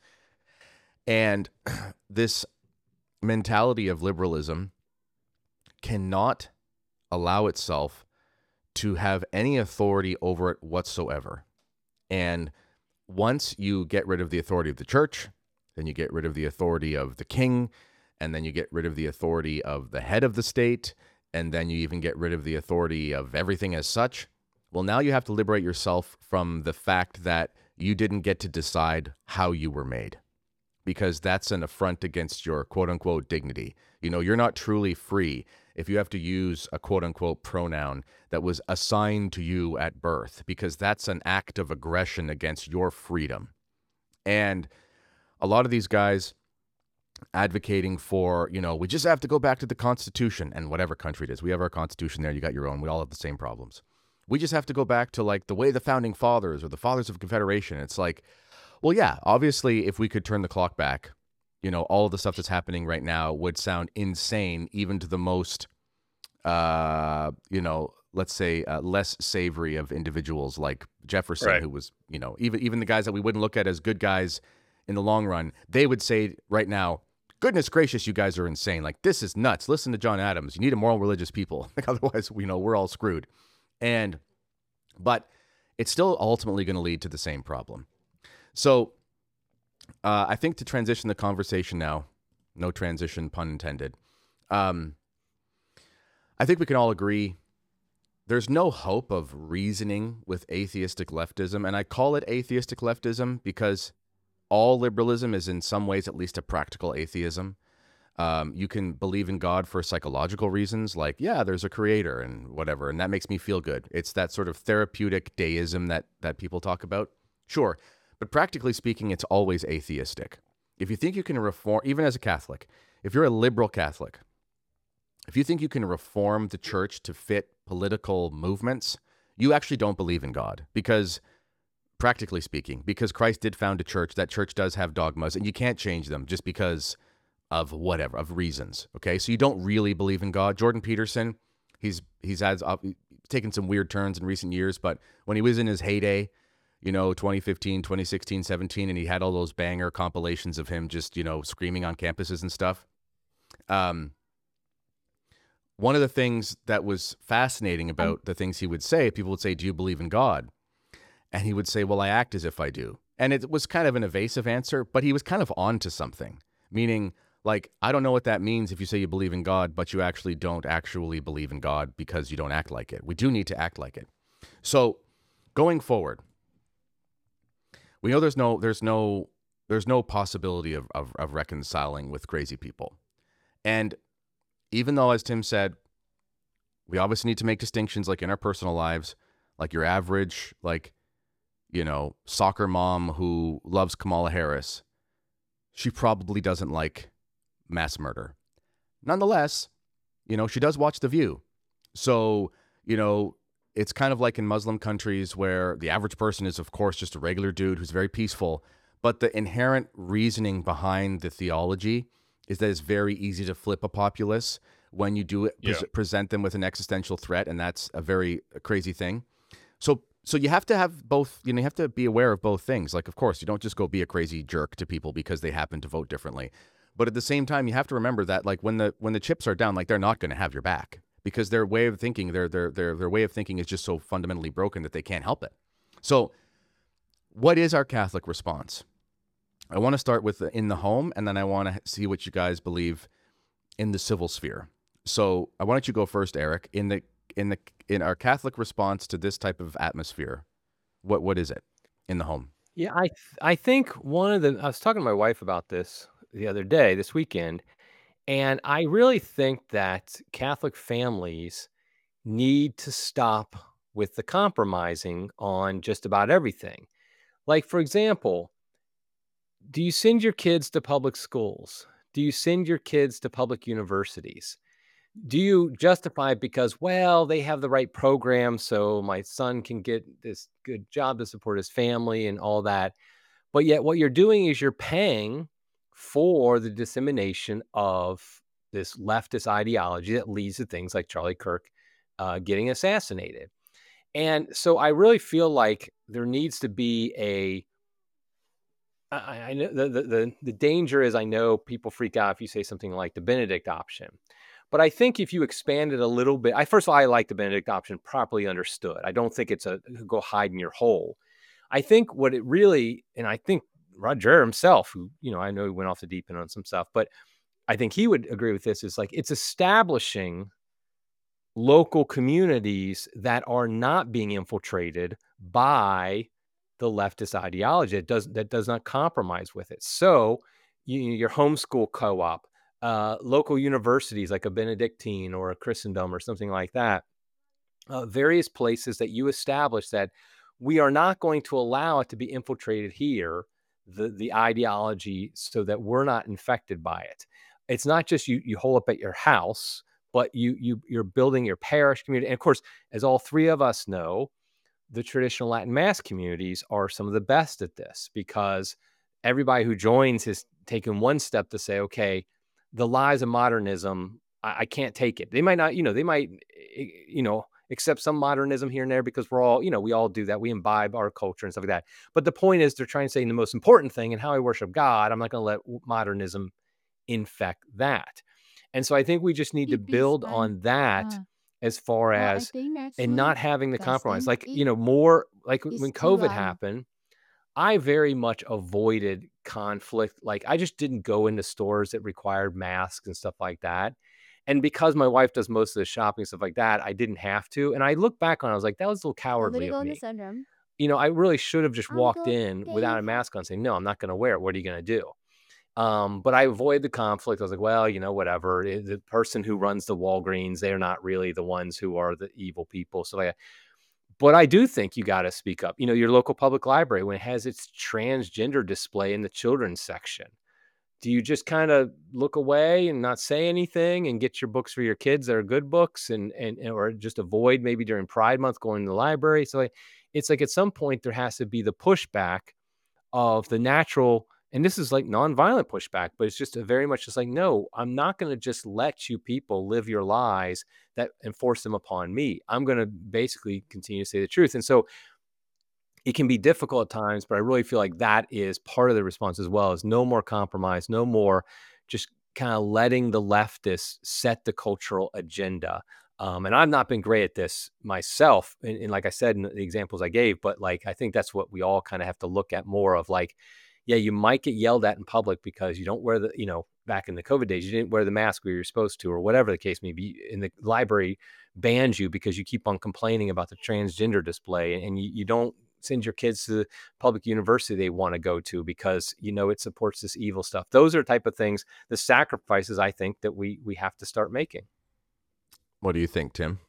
Speaker 1: And this mentality of liberalism cannot allow itself to have any authority over it whatsoever. And once you get rid of the authority of the church, then you get rid of the authority of the king, and then you get rid of the authority of the head of the state, and then you even get rid of the authority of everything as such. Well, now you have to liberate yourself from the fact that you didn't get to decide how you were made, because that's an affront against your quote-unquote dignity. You know, you're not truly free if you have to use a quote-unquote pronoun that was assigned to you at birth, because that's an act of aggression against your freedom. And a lot of these guys advocating for, you know, we just have to go back to the Constitution, and whatever country it is. We have our Constitution there. You got your own. We all have the same problems. We just have to go back to, like, the way the founding fathers or the fathers of Confederation. It's like, well, yeah, obviously, if we could turn the clock back, you know, all of the stuff that's happening right now would sound insane, even to the most, uh, you know, let's say uh, less savory of individuals like Jefferson,
Speaker 2: Right.
Speaker 1: who was, you know, even even the guys that we wouldn't look at as good guys in the long run, they would say right now, goodness gracious, you guys are insane. Like, this is nuts. Listen to John Adams. You need a moral, religious people. Like, otherwise, you know, we're all screwed. And, but it's still ultimately going to lead to the same problem. So uh, I think to transition the conversation now, no transition, pun intended, um, I think we can all agree there's no hope of reasoning with atheistic leftism. And I call it atheistic leftism because all liberalism is in some ways at least a practical atheism. Um, you can believe in God for psychological reasons, like, yeah, there's a creator and whatever, and that makes me feel good. It's that sort of therapeutic deism that that people talk about. Sure. But practically speaking, it's always atheistic. If you think you can reform, even as a Catholic, if you're a liberal Catholic, if you think you can reform the church to fit political movements, you actually don't believe in God, because practically speaking, because Christ did found a church, that church does have dogmas, and you can't change them just because of whatever, of reasons. Okay, so you don't really believe in God. Jordan Peterson, he's he's had uh, taken some weird turns in recent years, but when he was in his heyday, you know, twenty fifteen, twenty sixteen, seventeen, and he had all those banger compilations of him just, you know, screaming on campuses and stuff. Um, one of the things that was fascinating about the things he would say, people would say, do you believe in God? And he would say, well, I act as if I do. And it was kind of an evasive answer, but he was kind of on to something, meaning, like, I don't know what that means if you say you believe in God, but you actually don't actually believe in God because you don't act like it. We do need to act like it. So going forward, we know there's no there's no there's no possibility of, of, of reconciling with crazy people. And even though, as Tim said, we obviously need to make distinctions, like in our personal lives, like your average, like, you know, soccer mom who loves Kamala Harris, she probably doesn't like mass murder. Nonetheless, you know, she does watch The View. So, you know, it's kind of like in Muslim countries where the average person is, of course, just a regular dude who's very peaceful. But the inherent reasoning behind the theology is that it's very easy to flip a populace when you do it,
Speaker 3: Yeah.
Speaker 1: pre- present them with an existential threat. And that's a very crazy thing. So So you have to have both, you know, you have to be aware of both things. Like, of course, you don't just go be a crazy jerk to people because they happen to vote differently. But at the same time, you have to remember that, like, when the when the chips are down, like, they're not going to have your back because their way of thinking, their their their their way of thinking is just so fundamentally broken that they can't help it. So, what is our Catholic response? I want to start with the, in the home, and then I want to see what you guys believe in the civil sphere. So, I want you to go first, Eric. In the in the in our Catholic response to this type of atmosphere, what what is it in the home?
Speaker 2: Yeah, I th- I think one of the I was talking to my wife about this the other day, this weekend, and I really think that Catholic families need to stop with the compromising on just about everything. Like, for example, do you send your kids to public schools? Do you send your kids to public universities? Do you justify it because, well, they have the right program, so my son can get this good job to support his family and all that? But yet, what you're doing is you're paying for the dissemination of this leftist ideology that leads to things like Charlie Kirk uh, getting assassinated. And so I really feel like there needs to be a I, I know the, the the the danger is I know people freak out if you say something like the Benedict option, but I think if you expand it a little bit, I first of all I like the Benedict option properly understood. I don't think it's a go hide in your hole. I think what it really, and I think Roger himself, who you know I know he went off the deep end on some stuff, but I think he would agree with this. Is like it's establishing local communities that are not being infiltrated by the leftist ideology that does that does not compromise with it. So you, your homeschool co-op, uh, local universities like a Benedictine or a Christendom or something like that, uh, various places that you establish that we are not going to allow it to be infiltrated here, the the ideology, so that we're not infected by it. It's not just you you hole up at your house, but you you you're building your parish community. And of course, as all three of us know, the traditional Latin Mass communities are some of the best at this because everybody who joins has taken one step to say, okay, the lies of modernism, I, I can't take it. They might not, you know, they might, you know, accept some modernism here and there because we're all, you know, we all do that. We imbibe our culture and stuff like that. But the point is they're trying to say the most important thing and how I worship God, I'm not going to let modernism infect that. And so I think we just need to build on that
Speaker 4: Uh,
Speaker 2: as far
Speaker 4: well, I
Speaker 2: as
Speaker 4: think
Speaker 2: and
Speaker 4: actually,
Speaker 2: not having the compromise.
Speaker 4: Dustin,
Speaker 2: Like,
Speaker 4: it
Speaker 2: you know, more like
Speaker 4: is
Speaker 2: when
Speaker 4: to
Speaker 2: COVID
Speaker 4: um
Speaker 2: happened, I very much avoided conflict. Like I just didn't go into stores that required masks and stuff like that. And because my wife does most of the shopping, stuff like that, I didn't have to. And I look back on it, I was like, that was a little cowardly of
Speaker 4: go in the
Speaker 2: me.
Speaker 4: sunroom.
Speaker 2: You know, I really should have just
Speaker 4: Um,
Speaker 2: walked
Speaker 4: go
Speaker 2: in
Speaker 4: there
Speaker 2: without
Speaker 4: you
Speaker 2: a
Speaker 4: have
Speaker 2: mask on saying, no, I'm not going to wear it. What are you going to do? Um, but I avoid the conflict. I was like, well, you know, whatever. It- The person who runs the Walgreens, they're not really the ones who are the evil people. So, like, but I do think you got to speak up. You know, your local public library, when it has its transgender display in the children's section, do you just kind of look away and not say anything and get your books for your kids that are good books and, and, and or just avoid maybe during Pride Month going to the library? So like, it's like at some point there has to be the pushback of the natural, and this is like nonviolent pushback, but it's just a very much just like, no, I'm not going to just let you people live your lies that and force them upon me. I'm going to basically continue to say the truth. And so it can be difficult at times, but I really feel like that is part of the response as well, is no more compromise, no more just kind of letting the leftists set the cultural agenda. Um, and I've not been great at this myself. And, and like I said, in the examples I gave, but like, I think that's what we all kind of have to look at more of like, yeah, you might get yelled at in public because you don't wear the, you know, back in the COVID days, you didn't wear the mask where you're supposed to, or whatever the case may be. In the library bans you because you keep on complaining about the transgender display and you, you don't send your kids to the public university they want to go to because, you know, it supports this evil stuff. Those are type of things, the sacrifices I think that we, we have to start making.
Speaker 1: What do you think, Tim?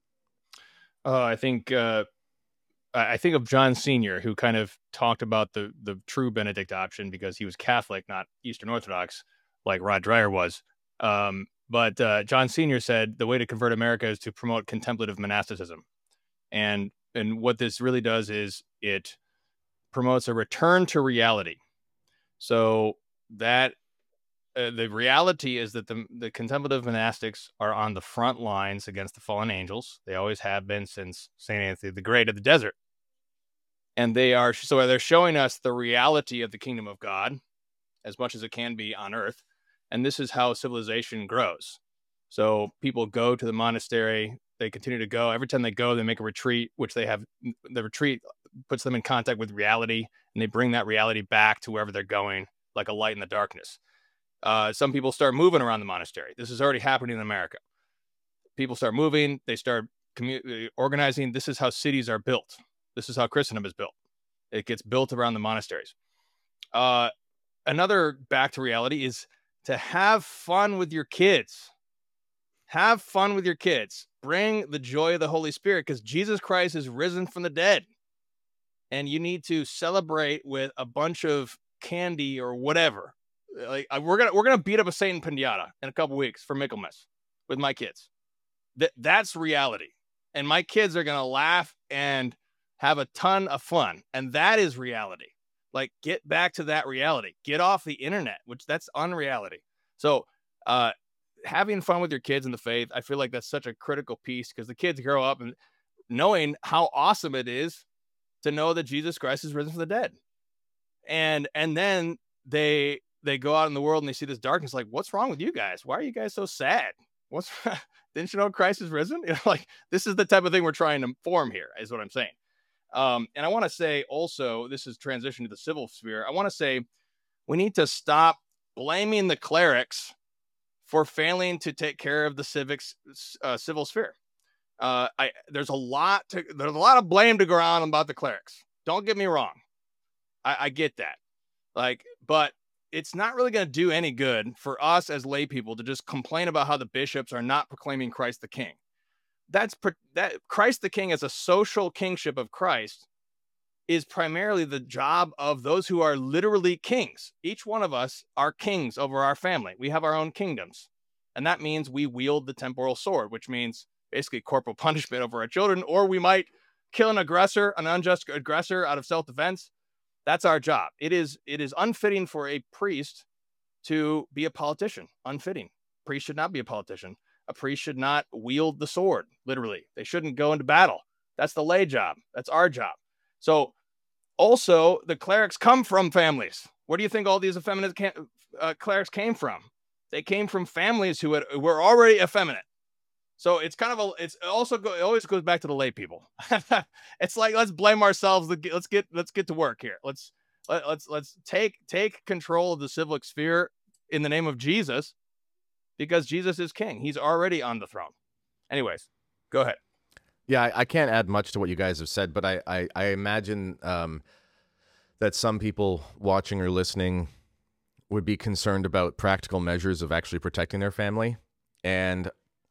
Speaker 3: Uh, I think uh, I think of John Senior, who kind of talked about the the true Benedict option because he was Catholic, not Eastern Orthodox, like Rod Dreher was. Um, but uh, John Senior said the way to convert America is to promote contemplative monasticism, and and what this really does is it promotes a return to reality. So that uh, the reality is that the, the contemplative monastics are on the front lines against the fallen angels. They always have been since Saint Anthony the Great of the desert. And they are, so they're showing us the reality of the kingdom of God as much as it can be on earth. And this is how civilization grows. So people go to the monastery, they continue to go. Every time they go, they make a retreat, which they have the retreat puts them in contact with reality, and they bring that reality back to wherever they're going, like a light in the darkness. Uh, some people start moving around the monastery. This is already happening in America. People start moving. They start commu- organizing. This is how cities are built. This is how Christendom is built. It gets built around the monasteries. Uh, another back to reality is to have fun with your kids. Have fun with your kids. Bring the joy of the Holy Spirit, because Jesus Christ is risen from the dead. And you need to celebrate with a bunch of candy or whatever. Like we're gonna we're gonna beat up a Satan pinata in a couple weeks for Michaelmas with my kids. That that's reality, and my kids are gonna laugh and have a ton of fun, and that is reality. Like, get back to that reality. Get off the internet, which that's unreality. So, uh, having fun with your kids in the faith, I feel like that's such a critical piece, because the kids grow up and knowing how awesome it is to know that Jesus Christ is risen from the dead, and and then they. They go out in the world and they see this darkness. Like, what's wrong with you guys? Why are you guys so sad? What's didn't you know Christ is risen? You know, like, this is the type of thing we're trying to form here, is what I'm saying. Um, and I want to say also, this is transition to the civil sphere. I want to say we need to stop blaming the clerics for failing to take care of the civics uh, civil sphere. Uh, I there's a lot to there's a lot of blame to go around about the clerics. Don't get me wrong. I, I get that. Like, but it's not really going to do any good for us as lay people to just complain about how the bishops are not proclaiming Christ the King. That's that Christ the King, as a social kingship of Christ, is primarily the job of those who are literally kings. Each one of us are kings over our family. We have our own kingdoms. And that means we wield the temporal sword, which means basically corporal punishment over our children, or we might kill an aggressor, an unjust aggressor, out of self-defense. That's our job. It is it is unfitting for a priest to be a politician. Unfitting. A priest should not be a politician. A priest should not wield the sword, literally. They shouldn't go into battle. That's the lay job. That's our job. So also, the clerics come from families. Where do you think all these effeminate can, uh, clerics came from? They came from families who had, were already effeminate. So it's kind of a, it's also, go, it always goes back to the lay people. It's like, let's blame ourselves. Let's get, let's get to work here. Let's, let, let's, let's take, take control of the civic sphere in the name of Jesus, because Jesus is king. He's already on the throne. Anyways, go ahead.
Speaker 1: Yeah, I, I can't add much to what you guys have said, but I, I, I imagine um, that some people watching or listening would be concerned about practical measures of actually protecting their family. And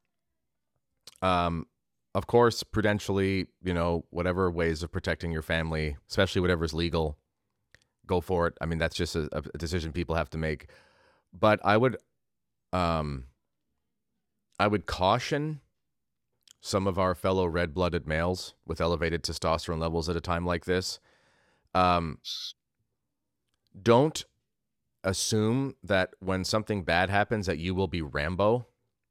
Speaker 1: Um, of course, prudentially, you know, whatever ways of protecting your family, especially whatever's legal, go for it. I mean, that's just a, a decision people have to make. But I would, um, I would caution some of our fellow red-blooded males with elevated testosterone levels at a time like this. Um, don't assume that when something bad happens that you will be Rambo.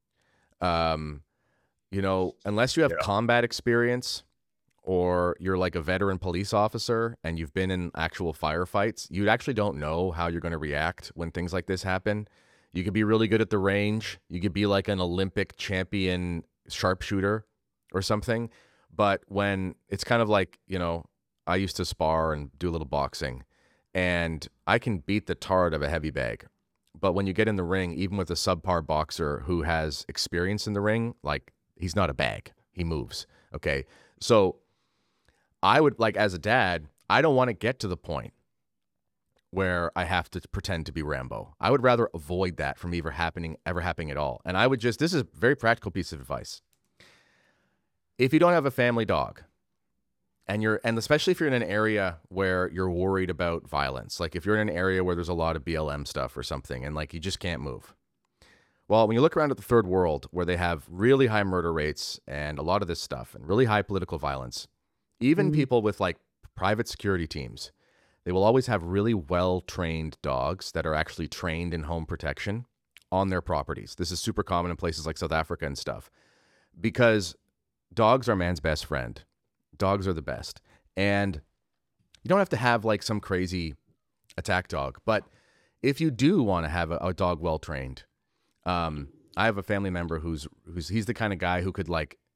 Speaker 1: Um, You know, unless you have
Speaker 4: Yeah.
Speaker 1: combat experience, or you're like a veteran police officer and you've been in actual firefights, you actually don't know how you're going to react when things like this happen. You could be really good at the range. You could be like an Olympic champion sharpshooter or something. But when it's kind of like, you know, I used to spar and do a little boxing, and I can beat the tar out of a heavy bag. But when you get in the ring, even with a subpar boxer who has experience in the ring, like, he's not a bag. He moves. Okay. So I would, like, as a dad, I don't want to get to the point where I have to pretend to be Rambo. I would rather avoid that from ever happening, ever happening at all. And I would just, this is a very practical piece of advice. If you don't have a family dog, and you're, and especially if you're in an area where you're worried about violence, like if you're in an area where there's a lot of B L M stuff or something, and like you just can't move. Well, when you look around at the third world, where they have really high murder rates and a lot of this stuff and really high political violence, even
Speaker 4: Mhm.
Speaker 1: people with like private security teams, they will always have really well-trained dogs that are actually trained in home protection on their properties. This is super common in places like South Africa and stuff, because dogs are man's best friend. Dogs are the best. And you don't have to have like some crazy attack dog, but if you do want to have a, a dog well-trained, Um, I have a family member who's who's he's the kind of guy who could like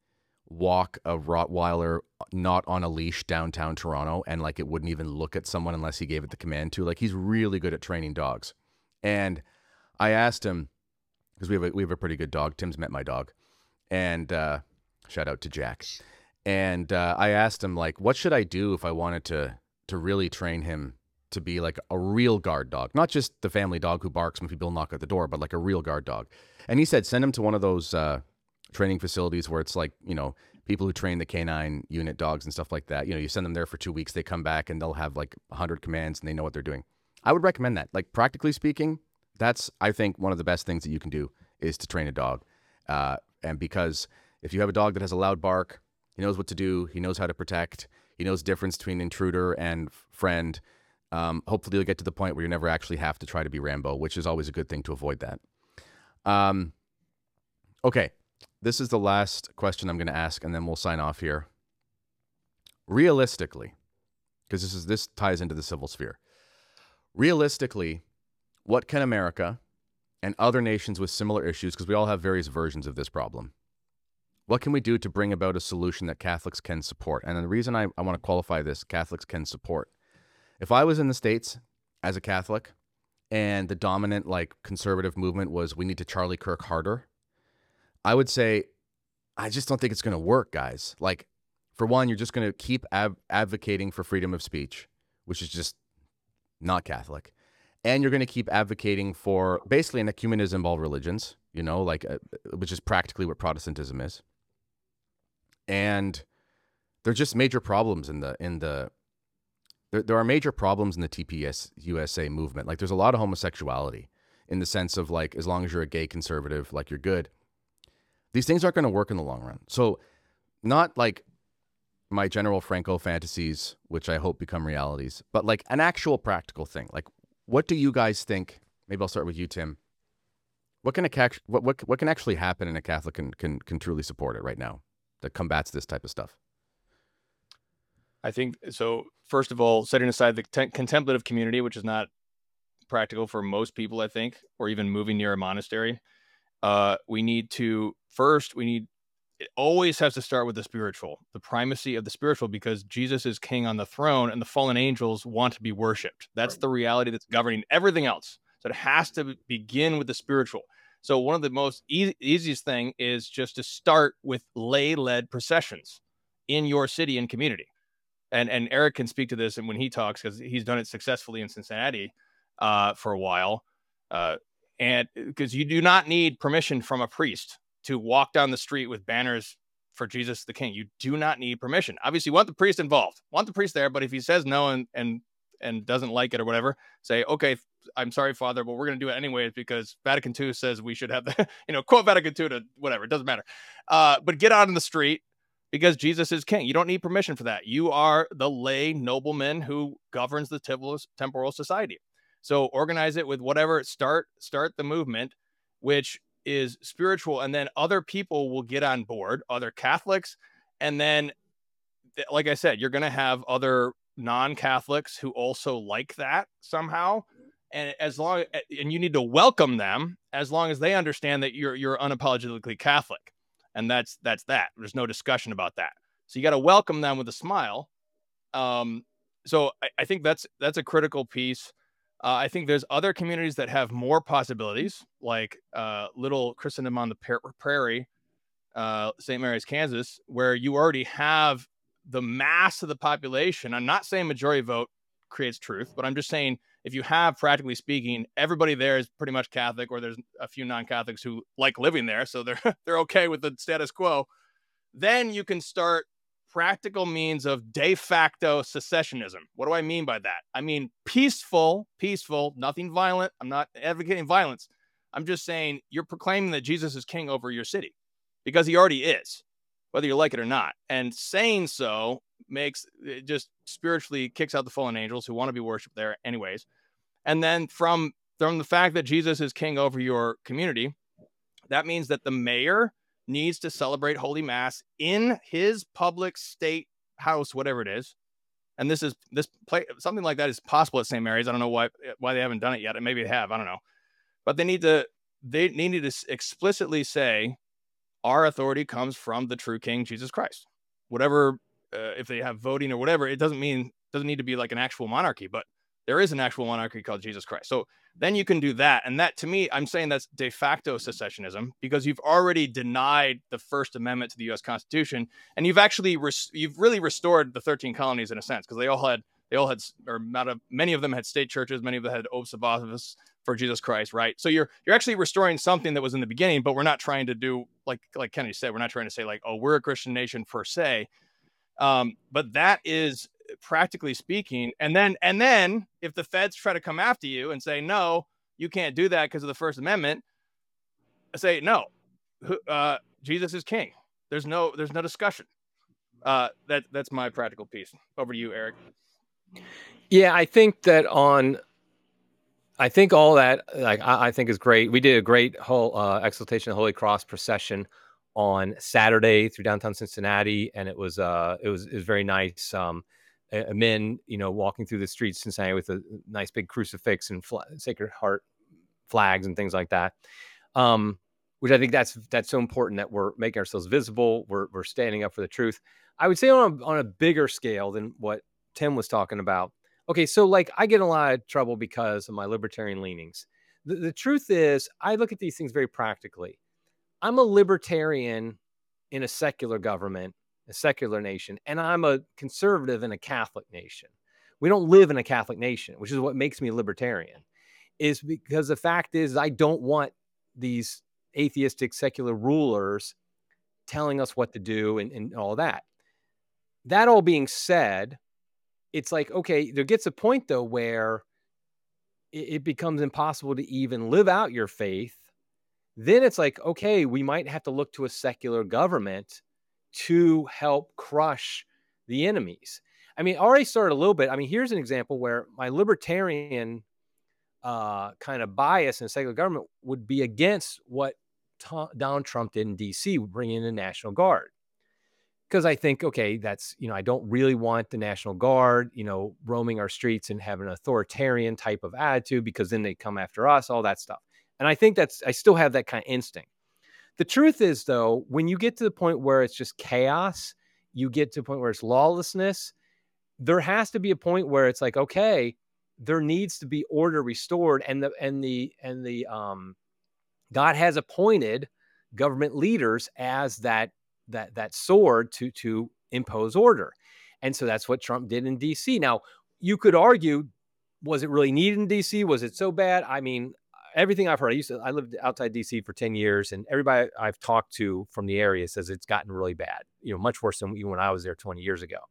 Speaker 1: walk a Rottweiler not on a leash downtown Toronto, and like it wouldn't even look at someone unless he gave it the command to. Like, he's really good at training dogs. And I asked him, because we have a, we have a pretty good dog. Tim's met my dog, and uh, shout out to Jack. And uh, I asked him, like, what should I do if I wanted to to really train him to be like a real guard dog, not just the family dog who barks when people knock at the door, but like a real guard dog. And he said, send him to one of those uh, training facilities where it's like, you know, people who train the canine unit dogs and stuff like that. You know, you send them there for two weeks, they come back and they'll have like a hundred commands and they know what they're doing. I would recommend that. Like, practically speaking, that's, I think, one of the best things that you can do is to train a dog. Uh, and because if you have a dog that has a loud bark, he knows what to do, he knows how to protect, he knows the difference between intruder and friend. Um, hopefully you'll get to the point where you never actually have to try to be Rambo, which is always a good thing to avoid that. Um, okay, this is the last question I'm going to ask, and then we'll sign off here. Realistically, because this is this ties into the civil sphere. Realistically, what can America and other nations with similar issues, because we all have various versions of this problem, what can we do to bring about a solution that Catholics can support? And the reason I, I want to qualify this, Catholics can support. If I was in the States as a Catholic and the dominant like conservative movement was we need to Charlie Kirk harder, I would say, I just don't think it's going to work, guys. Like, for one, you're just going to keep ab- advocating for freedom of speech, which is just not Catholic. And you're going to keep advocating for basically an ecumenism of all religions, you know, like, uh, which is practically what Protestantism is. And there's just major problems in the, in the, there, there are major problems in the T P S U S A movement. Like, there's a lot of homosexuality in the sense of like, as long as you're a gay conservative, like, you're good. These things aren't going to work in the long run. So not like my general Franco fantasies, which I hope become realities, but like an actual practical thing. Like, what do you guys think? Maybe I'll start with you, Tim. What can a what what what can actually happen in a Catholic can can can truly support it right now that combats this type of stuff?
Speaker 3: I think so. First of all, setting aside the t- contemplative community, which is not practical for most people, I think, or even moving near a monastery, uh, we need to first we need. It always has to start with the spiritual, the primacy of the spiritual, because Jesus is king on the throne and the fallen angels want to be worshipped. That's right. The reality that's governing everything else. So it has to begin with the spiritual. So one of the most e- easiest thing is just to start with lay-led processions in your city and community. And and Eric can speak to this and when he talks, because he's done it successfully in Cincinnati uh, for a while. Uh, and because you do not need permission from a priest to walk down the street with banners for Jesus the King. You do not need permission. Obviously, you want the priest involved, want the priest there, but if he says no and and and doesn't like it or whatever, say, okay, I'm sorry, Father, but we're going to do it anyways because Vatican Two says we should have the, you know, quote Vatican Two to whatever, it doesn't matter. Uh, but get out in the street because Jesus is king. You don't need permission for that. You are the lay nobleman who governs the temporal society. So organize it with whatever, start, start the movement, which is spiritual, and then other people will get on board, other Catholics, and then, like I said, you're going to have other non-Catholics who also like that somehow, and as long and you need to welcome them as long as they understand that you're you're unapologetically Catholic, and that's that's that. There's no discussion about that. So you got to welcome them with a smile. Um, so I, I think that's that's a critical piece. Uh, I think there's other communities that have more possibilities, like uh, Little Christendom on the Prairie, uh, Saint Mary's, Kansas, where you already have the mass of the population. I'm not saying majority vote creates truth, but I'm just saying if you have, practically speaking, everybody there is pretty much Catholic, or there's a few non-Catholics who like living there, so they're they're okay with the status quo, then you can start practical means of de facto secessionism. What do I mean by that? I mean peaceful, peaceful, nothing violent. I'm not advocating violence. I'm just saying you're proclaiming that Jesus is king over your city because he already is, whether you like it or not. And saying so makes it just spiritually kicks out the fallen angels who want to be worshiped there anyways. And then from, from the fact that Jesus is king over your community, that means that the mayor needs to celebrate Holy Mass in his public state house, whatever it is. And this is this play something like that is possible at Saint Mary's. I don't know why why they haven't done it yet. And maybe they have. I don't know. But they need to they need to explicitly say our authority comes from the true King, Jesus Christ. Whatever, uh, if they have voting or whatever, it doesn't mean, doesn't need to be like an actual monarchy, but there is an actual monarchy called Jesus Christ. So then you can do that. And that, to me, I'm saying that's de facto secessionism, because you've already denied the First Amendment to the U S Constitution. And you've actually, res- you've really restored the thirteen colonies in a sense, because they all had, they all had, or not a, many of them had state churches. Many of them had oaths of office for Jesus Christ. Right. So you're, you're actually restoring something that was in the beginning, but we're not trying to do like, like Kennedy said, we're not trying to say like, oh, we're a Christian nation per se. Um, but that is, practically speaking, and then and then if the feds try to come after you and say, no, you can't do that because of the First Amendment, I say, no, uh, Jesus is king. There's no there's no discussion. Uh, that that's my practical piece. Over to you, Eric.
Speaker 2: Yeah, I think that on, I think all that, like, I, I think is great. We did a great whole uh, Exaltation of the Holy Cross procession on Saturday through downtown Cincinnati, and it was uh it was it was very nice. Um, men, you know, walking through the streets of Cincinnati with a nice big crucifix and fl- Sacred Heart flags and things like that. Um, which I think that's that's so important, that we're making ourselves visible. We're we're standing up for the truth. I would say on a, on a bigger scale than what Tim was talking about. Okay, so like I get in a lot of trouble because of my libertarian leanings. The, the truth is, I look at these things very practically. I'm a libertarian in a secular government, a secular nation, and I'm a conservative in a Catholic nation. We don't live in a Catholic nation, which is what makes me a libertarian, is because the fact is I don't want these atheistic secular rulers telling us what to do and, and all that. That all being said, it's like, okay, there gets a point though where it, it becomes impossible to even live out your faith. Then it's like, okay, we might have to look to a secular government to help crush the enemies. I mean, I already started a little bit. I mean, here's an example where my libertarian uh, kind of bias in secular government would be against what T- Donald Trump did in D C, bringing in the National Guard. Because I think, okay, that's, you know, I don't really want the National Guard, you know, roaming our streets and having an authoritarian type of attitude, because then they come after us, all that stuff. And I think that's, I still have that kind of instinct. The truth is, though, when you get to the point where it's just chaos, you get to a point where it's lawlessness, there has to be a point where it's like, okay, there needs to be order restored. And the, and the, and the, um, God has appointed government leaders as that, that, that sword to, to impose order. And so that's what Trump did in D C. Now, you could argue, was it really needed in D C? Was it so bad? I mean, everything I've heard, I used to, I lived outside D C for ten years, and everybody I've talked to from the area says it's gotten really bad, you know, much worse than even when I was there twenty years ago.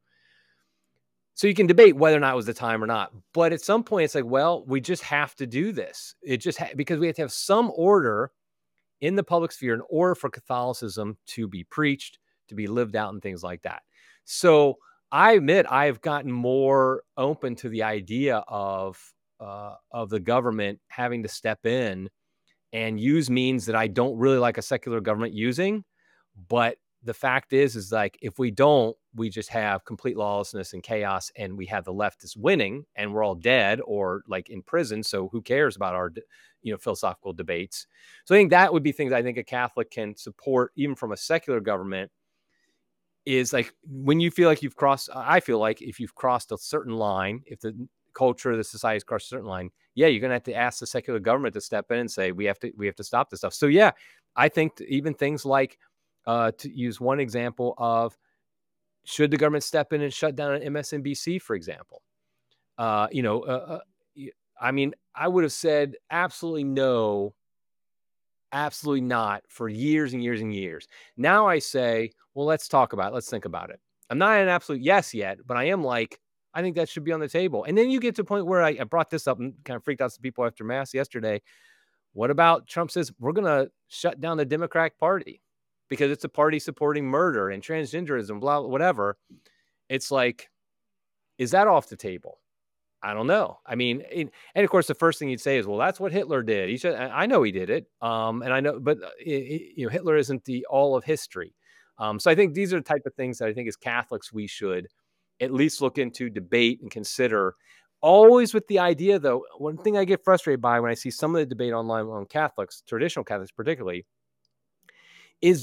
Speaker 2: So you can debate whether or not it was the time or not, but at some point it's like, well, we just have to do this. It just, ha- because we have to have some order in the public sphere in order for Catholicism to be preached, to be lived out, and things like that. So I admit I've gotten more open to the idea of, uh, of the government having to step in and use means that I don't really like a secular government using. But the fact is, is like, if we don't, we just have complete lawlessness and chaos, and we have the leftists winning and we're all dead or like in prison. So who cares about our, you know, philosophical debates? So I think that would be things I think a Catholic can support, even from a secular government, is like when you feel like you've crossed, I feel like if you've crossed a certain line, if the culture of the society has crossed a certain line, yeah, you're going to have to ask the secular government to step in and say, we have to, we have to stop this stuff. So yeah, I think even things like, uh, to use one example of, should the government step in and shut down an M S N B C, for example? Uh, you know, uh, uh, I mean, I would have said absolutely no, absolutely not for years and years and years. Now I say, well, let's talk about it. Let's think about it. I'm not an absolute yes yet, but I am like, I think that should be on the table. And then you get to a point where I, I brought this up and kind of freaked out some people after Mass yesterday. What about Trump says we're going to shut down the Democratic Party because it's a party supporting murder and transgenderism, blah, whatever. It's like, is that off the table? I don't know. I mean, it, and of course, the first thing you'd say is, well, that's what Hitler did. He said, I know he did it. Um, and I know, but it, it, you know, Hitler isn't the all of history. Um, so I think these are the type of things that I think as Catholics, we should at least look into, debate, and consider. Always with the idea, though, one thing I get frustrated by when I see some of the debate online on Catholics, traditional Catholics particularly, is they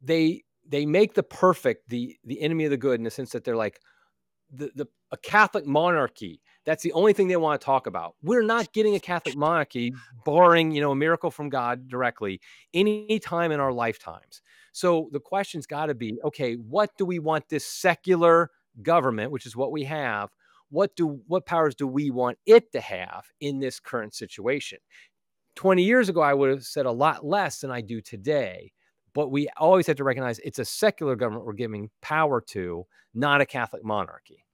Speaker 2: they they make the perfect the the enemy of the good, in the sense that they're like the, the a Catholic monarchy. That's the only thing they want to talk about. We're not getting a Catholic monarchy, barring, you know, a miracle from God directly, any time in our lifetimes. So the question's got to be, okay, what do we want this secular government, which is what we have, what do what powers do we want it to have in this current situation? twenty years ago, I would have said a lot less than I do today. But we always have to recognize it's a secular government we're giving power to, not a Catholic monarchy.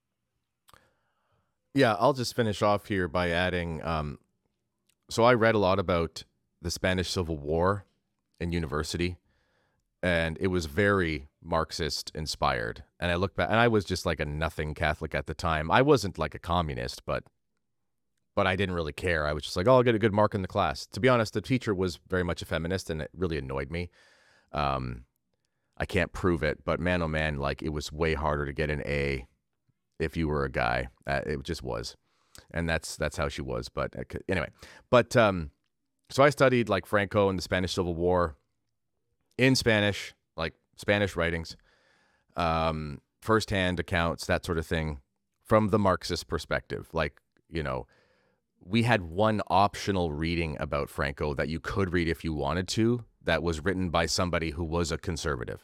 Speaker 1: Yeah, I'll just finish off here by adding, um, so I read a lot about the Spanish Civil War in university, and it was very Marxist inspired. And I look back, and I was just like a nothing Catholic at the time. I wasn't like a communist, but but I didn't really care. I was just like, oh, I'll get a good mark in the class. To be honest, the teacher was very much a feminist, and it really annoyed me. Um, I can't prove it, but man, oh man, like it was way harder to get an A if you were a guy. Uh, it just was. And that's that's how she was. But uh, anyway, but um, so I studied like Franco and the Spanish Civil War in Spanish, like Spanish writings, um, firsthand accounts, that sort of thing, from the Marxist perspective. Like, you know, we had one optional reading about Franco that you could read if you wanted to, that was written by somebody who was a conservative.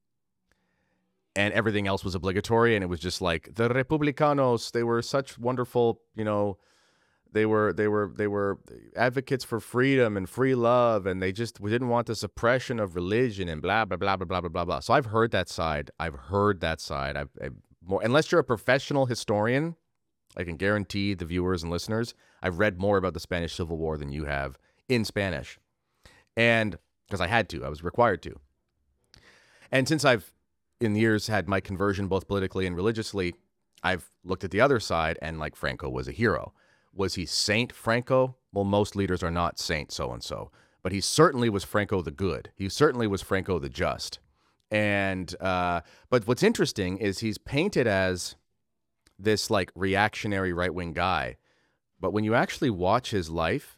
Speaker 1: And everything else was obligatory, and it was just like the Republicanos, they were such wonderful, you know, they were they were they were advocates for freedom and free love, and they just didn't want the suppression of religion and blah blah blah blah blah blah blah blah. So I've heard that side. I've heard that side. I've, I've more, unless you're a professional historian, I can guarantee the viewers and listeners, I've read more about the Spanish Civil War than you have in Spanish, and because I had to, I was required to. And since I've in years had my conversion both politically and religiously, I've looked at the other side, and like Franco was a hero. Was he Saint Franco? Well, most leaders are not Saint so-and-so, but he certainly was Franco the good. He certainly was Franco the just. And, uh, but what's interesting is he's painted as this like reactionary right-wing guy. But when you actually watch his life,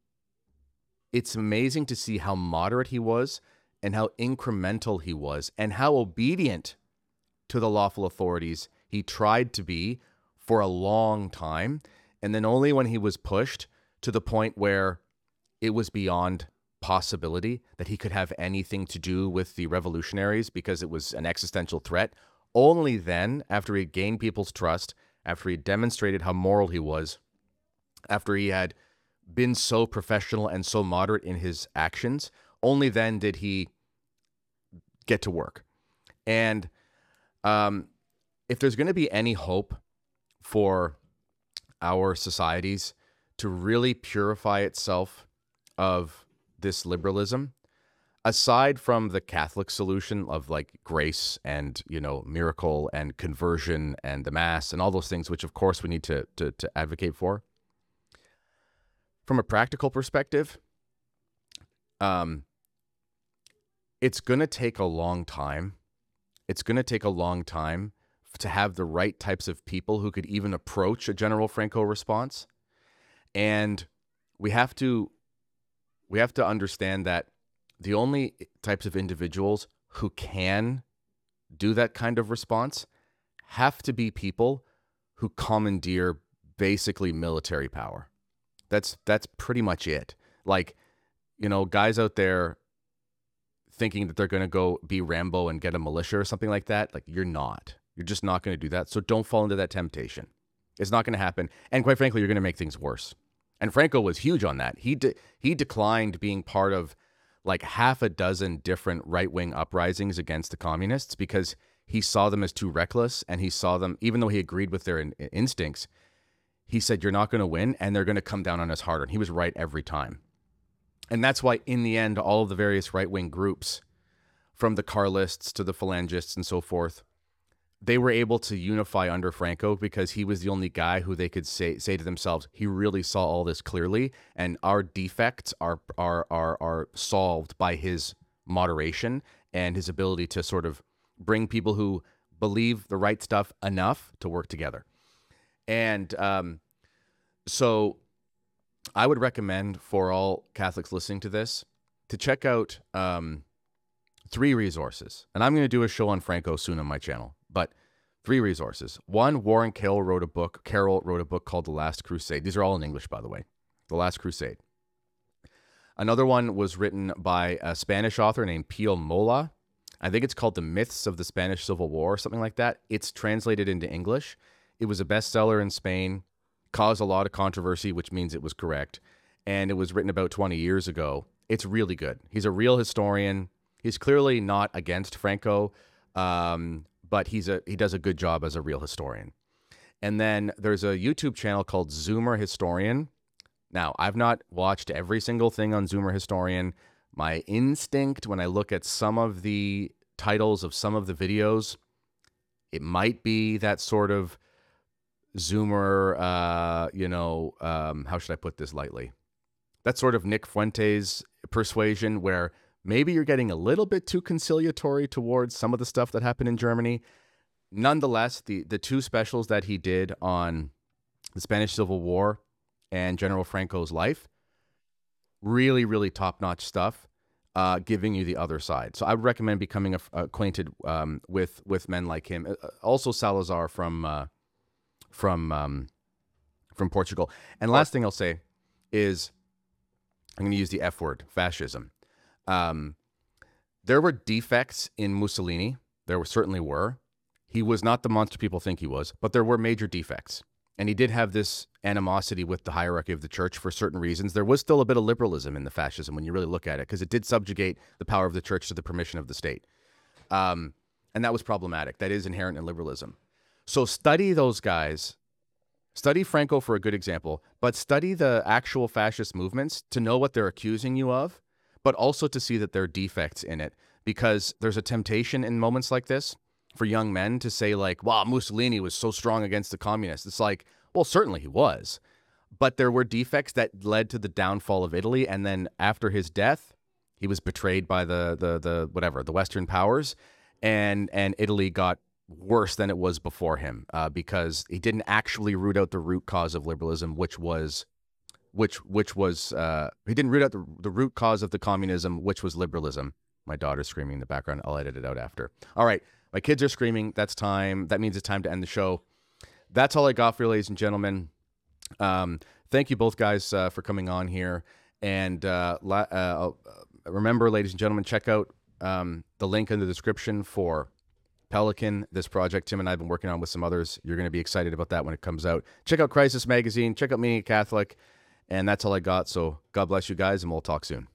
Speaker 1: it's amazing to see how moderate he was, and how incremental he was, and how obedient to the lawful authorities he tried to be for a long time. And then only when he was pushed to the point where it was beyond possibility that he could have anything to do with the revolutionaries because it was an existential threat, only then, after he gained people's trust, after he demonstrated how moral he was, after he had been so professional and so moderate in his actions, only then did he get to work. And um, if there's going to be any hope for our societies to really purify itself of this liberalism, aside from the Catholic solution of like grace and, you know, miracle and conversion and the mass and all those things, which of course we need to, to, to advocate for, from a practical perspective, um, it's going to take a long time. It's going to take a long time to have the right types of people who could even approach a General Franco response. And we have to, we have to understand that the only types of individuals who can do that kind of response have to be people who commandeer basically military power. That's, that's pretty much it. Like, you know, guys out there thinking that they're going to go be Rambo and get a militia or something like that, like you're not. You're just not going to do that. So don't fall into that temptation. It's not going to happen. And quite frankly, you're going to make things worse. And Franco was huge on that. He de- he declined being part of like half a dozen different right-wing uprisings against the communists because he saw them as too reckless, and he saw them, even though he agreed with their in- instincts, he said, you're not going to win, and they're going to come down on us harder. And he was right every time. And that's why, in the end, all of the various right-wing groups, from the Carlists to the Phalangists and so forth, they were able to unify under Franco because he was the only guy who they could say say to themselves, he really saw all this clearly, and our defects are are are are solved by his moderation and his ability to sort of bring people who believe the right stuff enough to work together. And um, so I would recommend for all Catholics listening to this to check out um, three resources. And I'm going to do a show on Franco soon on my channel, but three resources. One, Warren Carroll wrote a book. Carroll wrote a book called The Last Crusade. These are all in English, by the way. The Last Crusade. Another one was written by a Spanish author named Pio Mola. I think it's called The Myths of the Spanish Civil War, or something like that. It's translated into English. It was a bestseller in Spain, caused a lot of controversy, which means it was correct. And it was written about twenty years ago. It's really good. He's a real historian. He's clearly not against Franco, um, but he's a he does a good job as a real historian. And then there's a YouTube channel called Zoomer Historian. Now, I've not watched every single thing on Zoomer Historian. My instinct when I look at some of the titles of some of the videos, it might be that sort of Zoomer, uh, you know, um, how should I put this lightly? That sort of Nick Fuentes persuasion where maybe you're getting a little bit too conciliatory towards some of the stuff that happened in Germany. Nonetheless, the, the two specials that he did on the Spanish Civil War and General Franco's life, really, really top-notch stuff, uh, giving you the other side. So I would recommend becoming a, acquainted um, with with men like him. Uh, also Salazar from uh, from um, from Portugal. And last thing I'll say is, I'm going to use the F word, fascism. Um, there were defects in Mussolini. There were certainly were. He was not the monster people think he was, but there were major defects. And he did have this animosity with the hierarchy of the church for certain reasons. There was still a bit of liberalism in the fascism when you really look at it, because it did subjugate the power of the church to the permission of the state. Um, and that was problematic. That is inherent in liberalism. So study those guys. Study Franco for a good example, but study the actual fascist movements to know what they're accusing you of, but also to see that there are defects in it, because there's a temptation in moments like this for young men to say like, wow, Mussolini was so strong against the communists. It's like, well, certainly he was, but there were defects that led to the downfall of Italy. And then after his death, he was betrayed by the, the, the whatever, the Western powers, and, and Italy got worse than it was before him, uh, because he didn't actually root out the root cause of liberalism, which was, which, which was, uh, he didn't root out the, the root cause of the communism, which was liberalism. My daughter's screaming in the background. I'll edit it out after. All right. My kids are screaming. That's time. That means it's time to end the show. That's all I got for you, ladies and gentlemen. Um, thank you both guys uh, for coming on here. And uh, la- uh, remember, ladies and gentlemen, check out um, the link in the description for Pelican, this project Tim and I have been working on with some others. You're going to be excited about that when it comes out. Check out Crisis Magazine. Check out Me Catholic. And that's all I got. So God bless you guys, and we'll talk soon.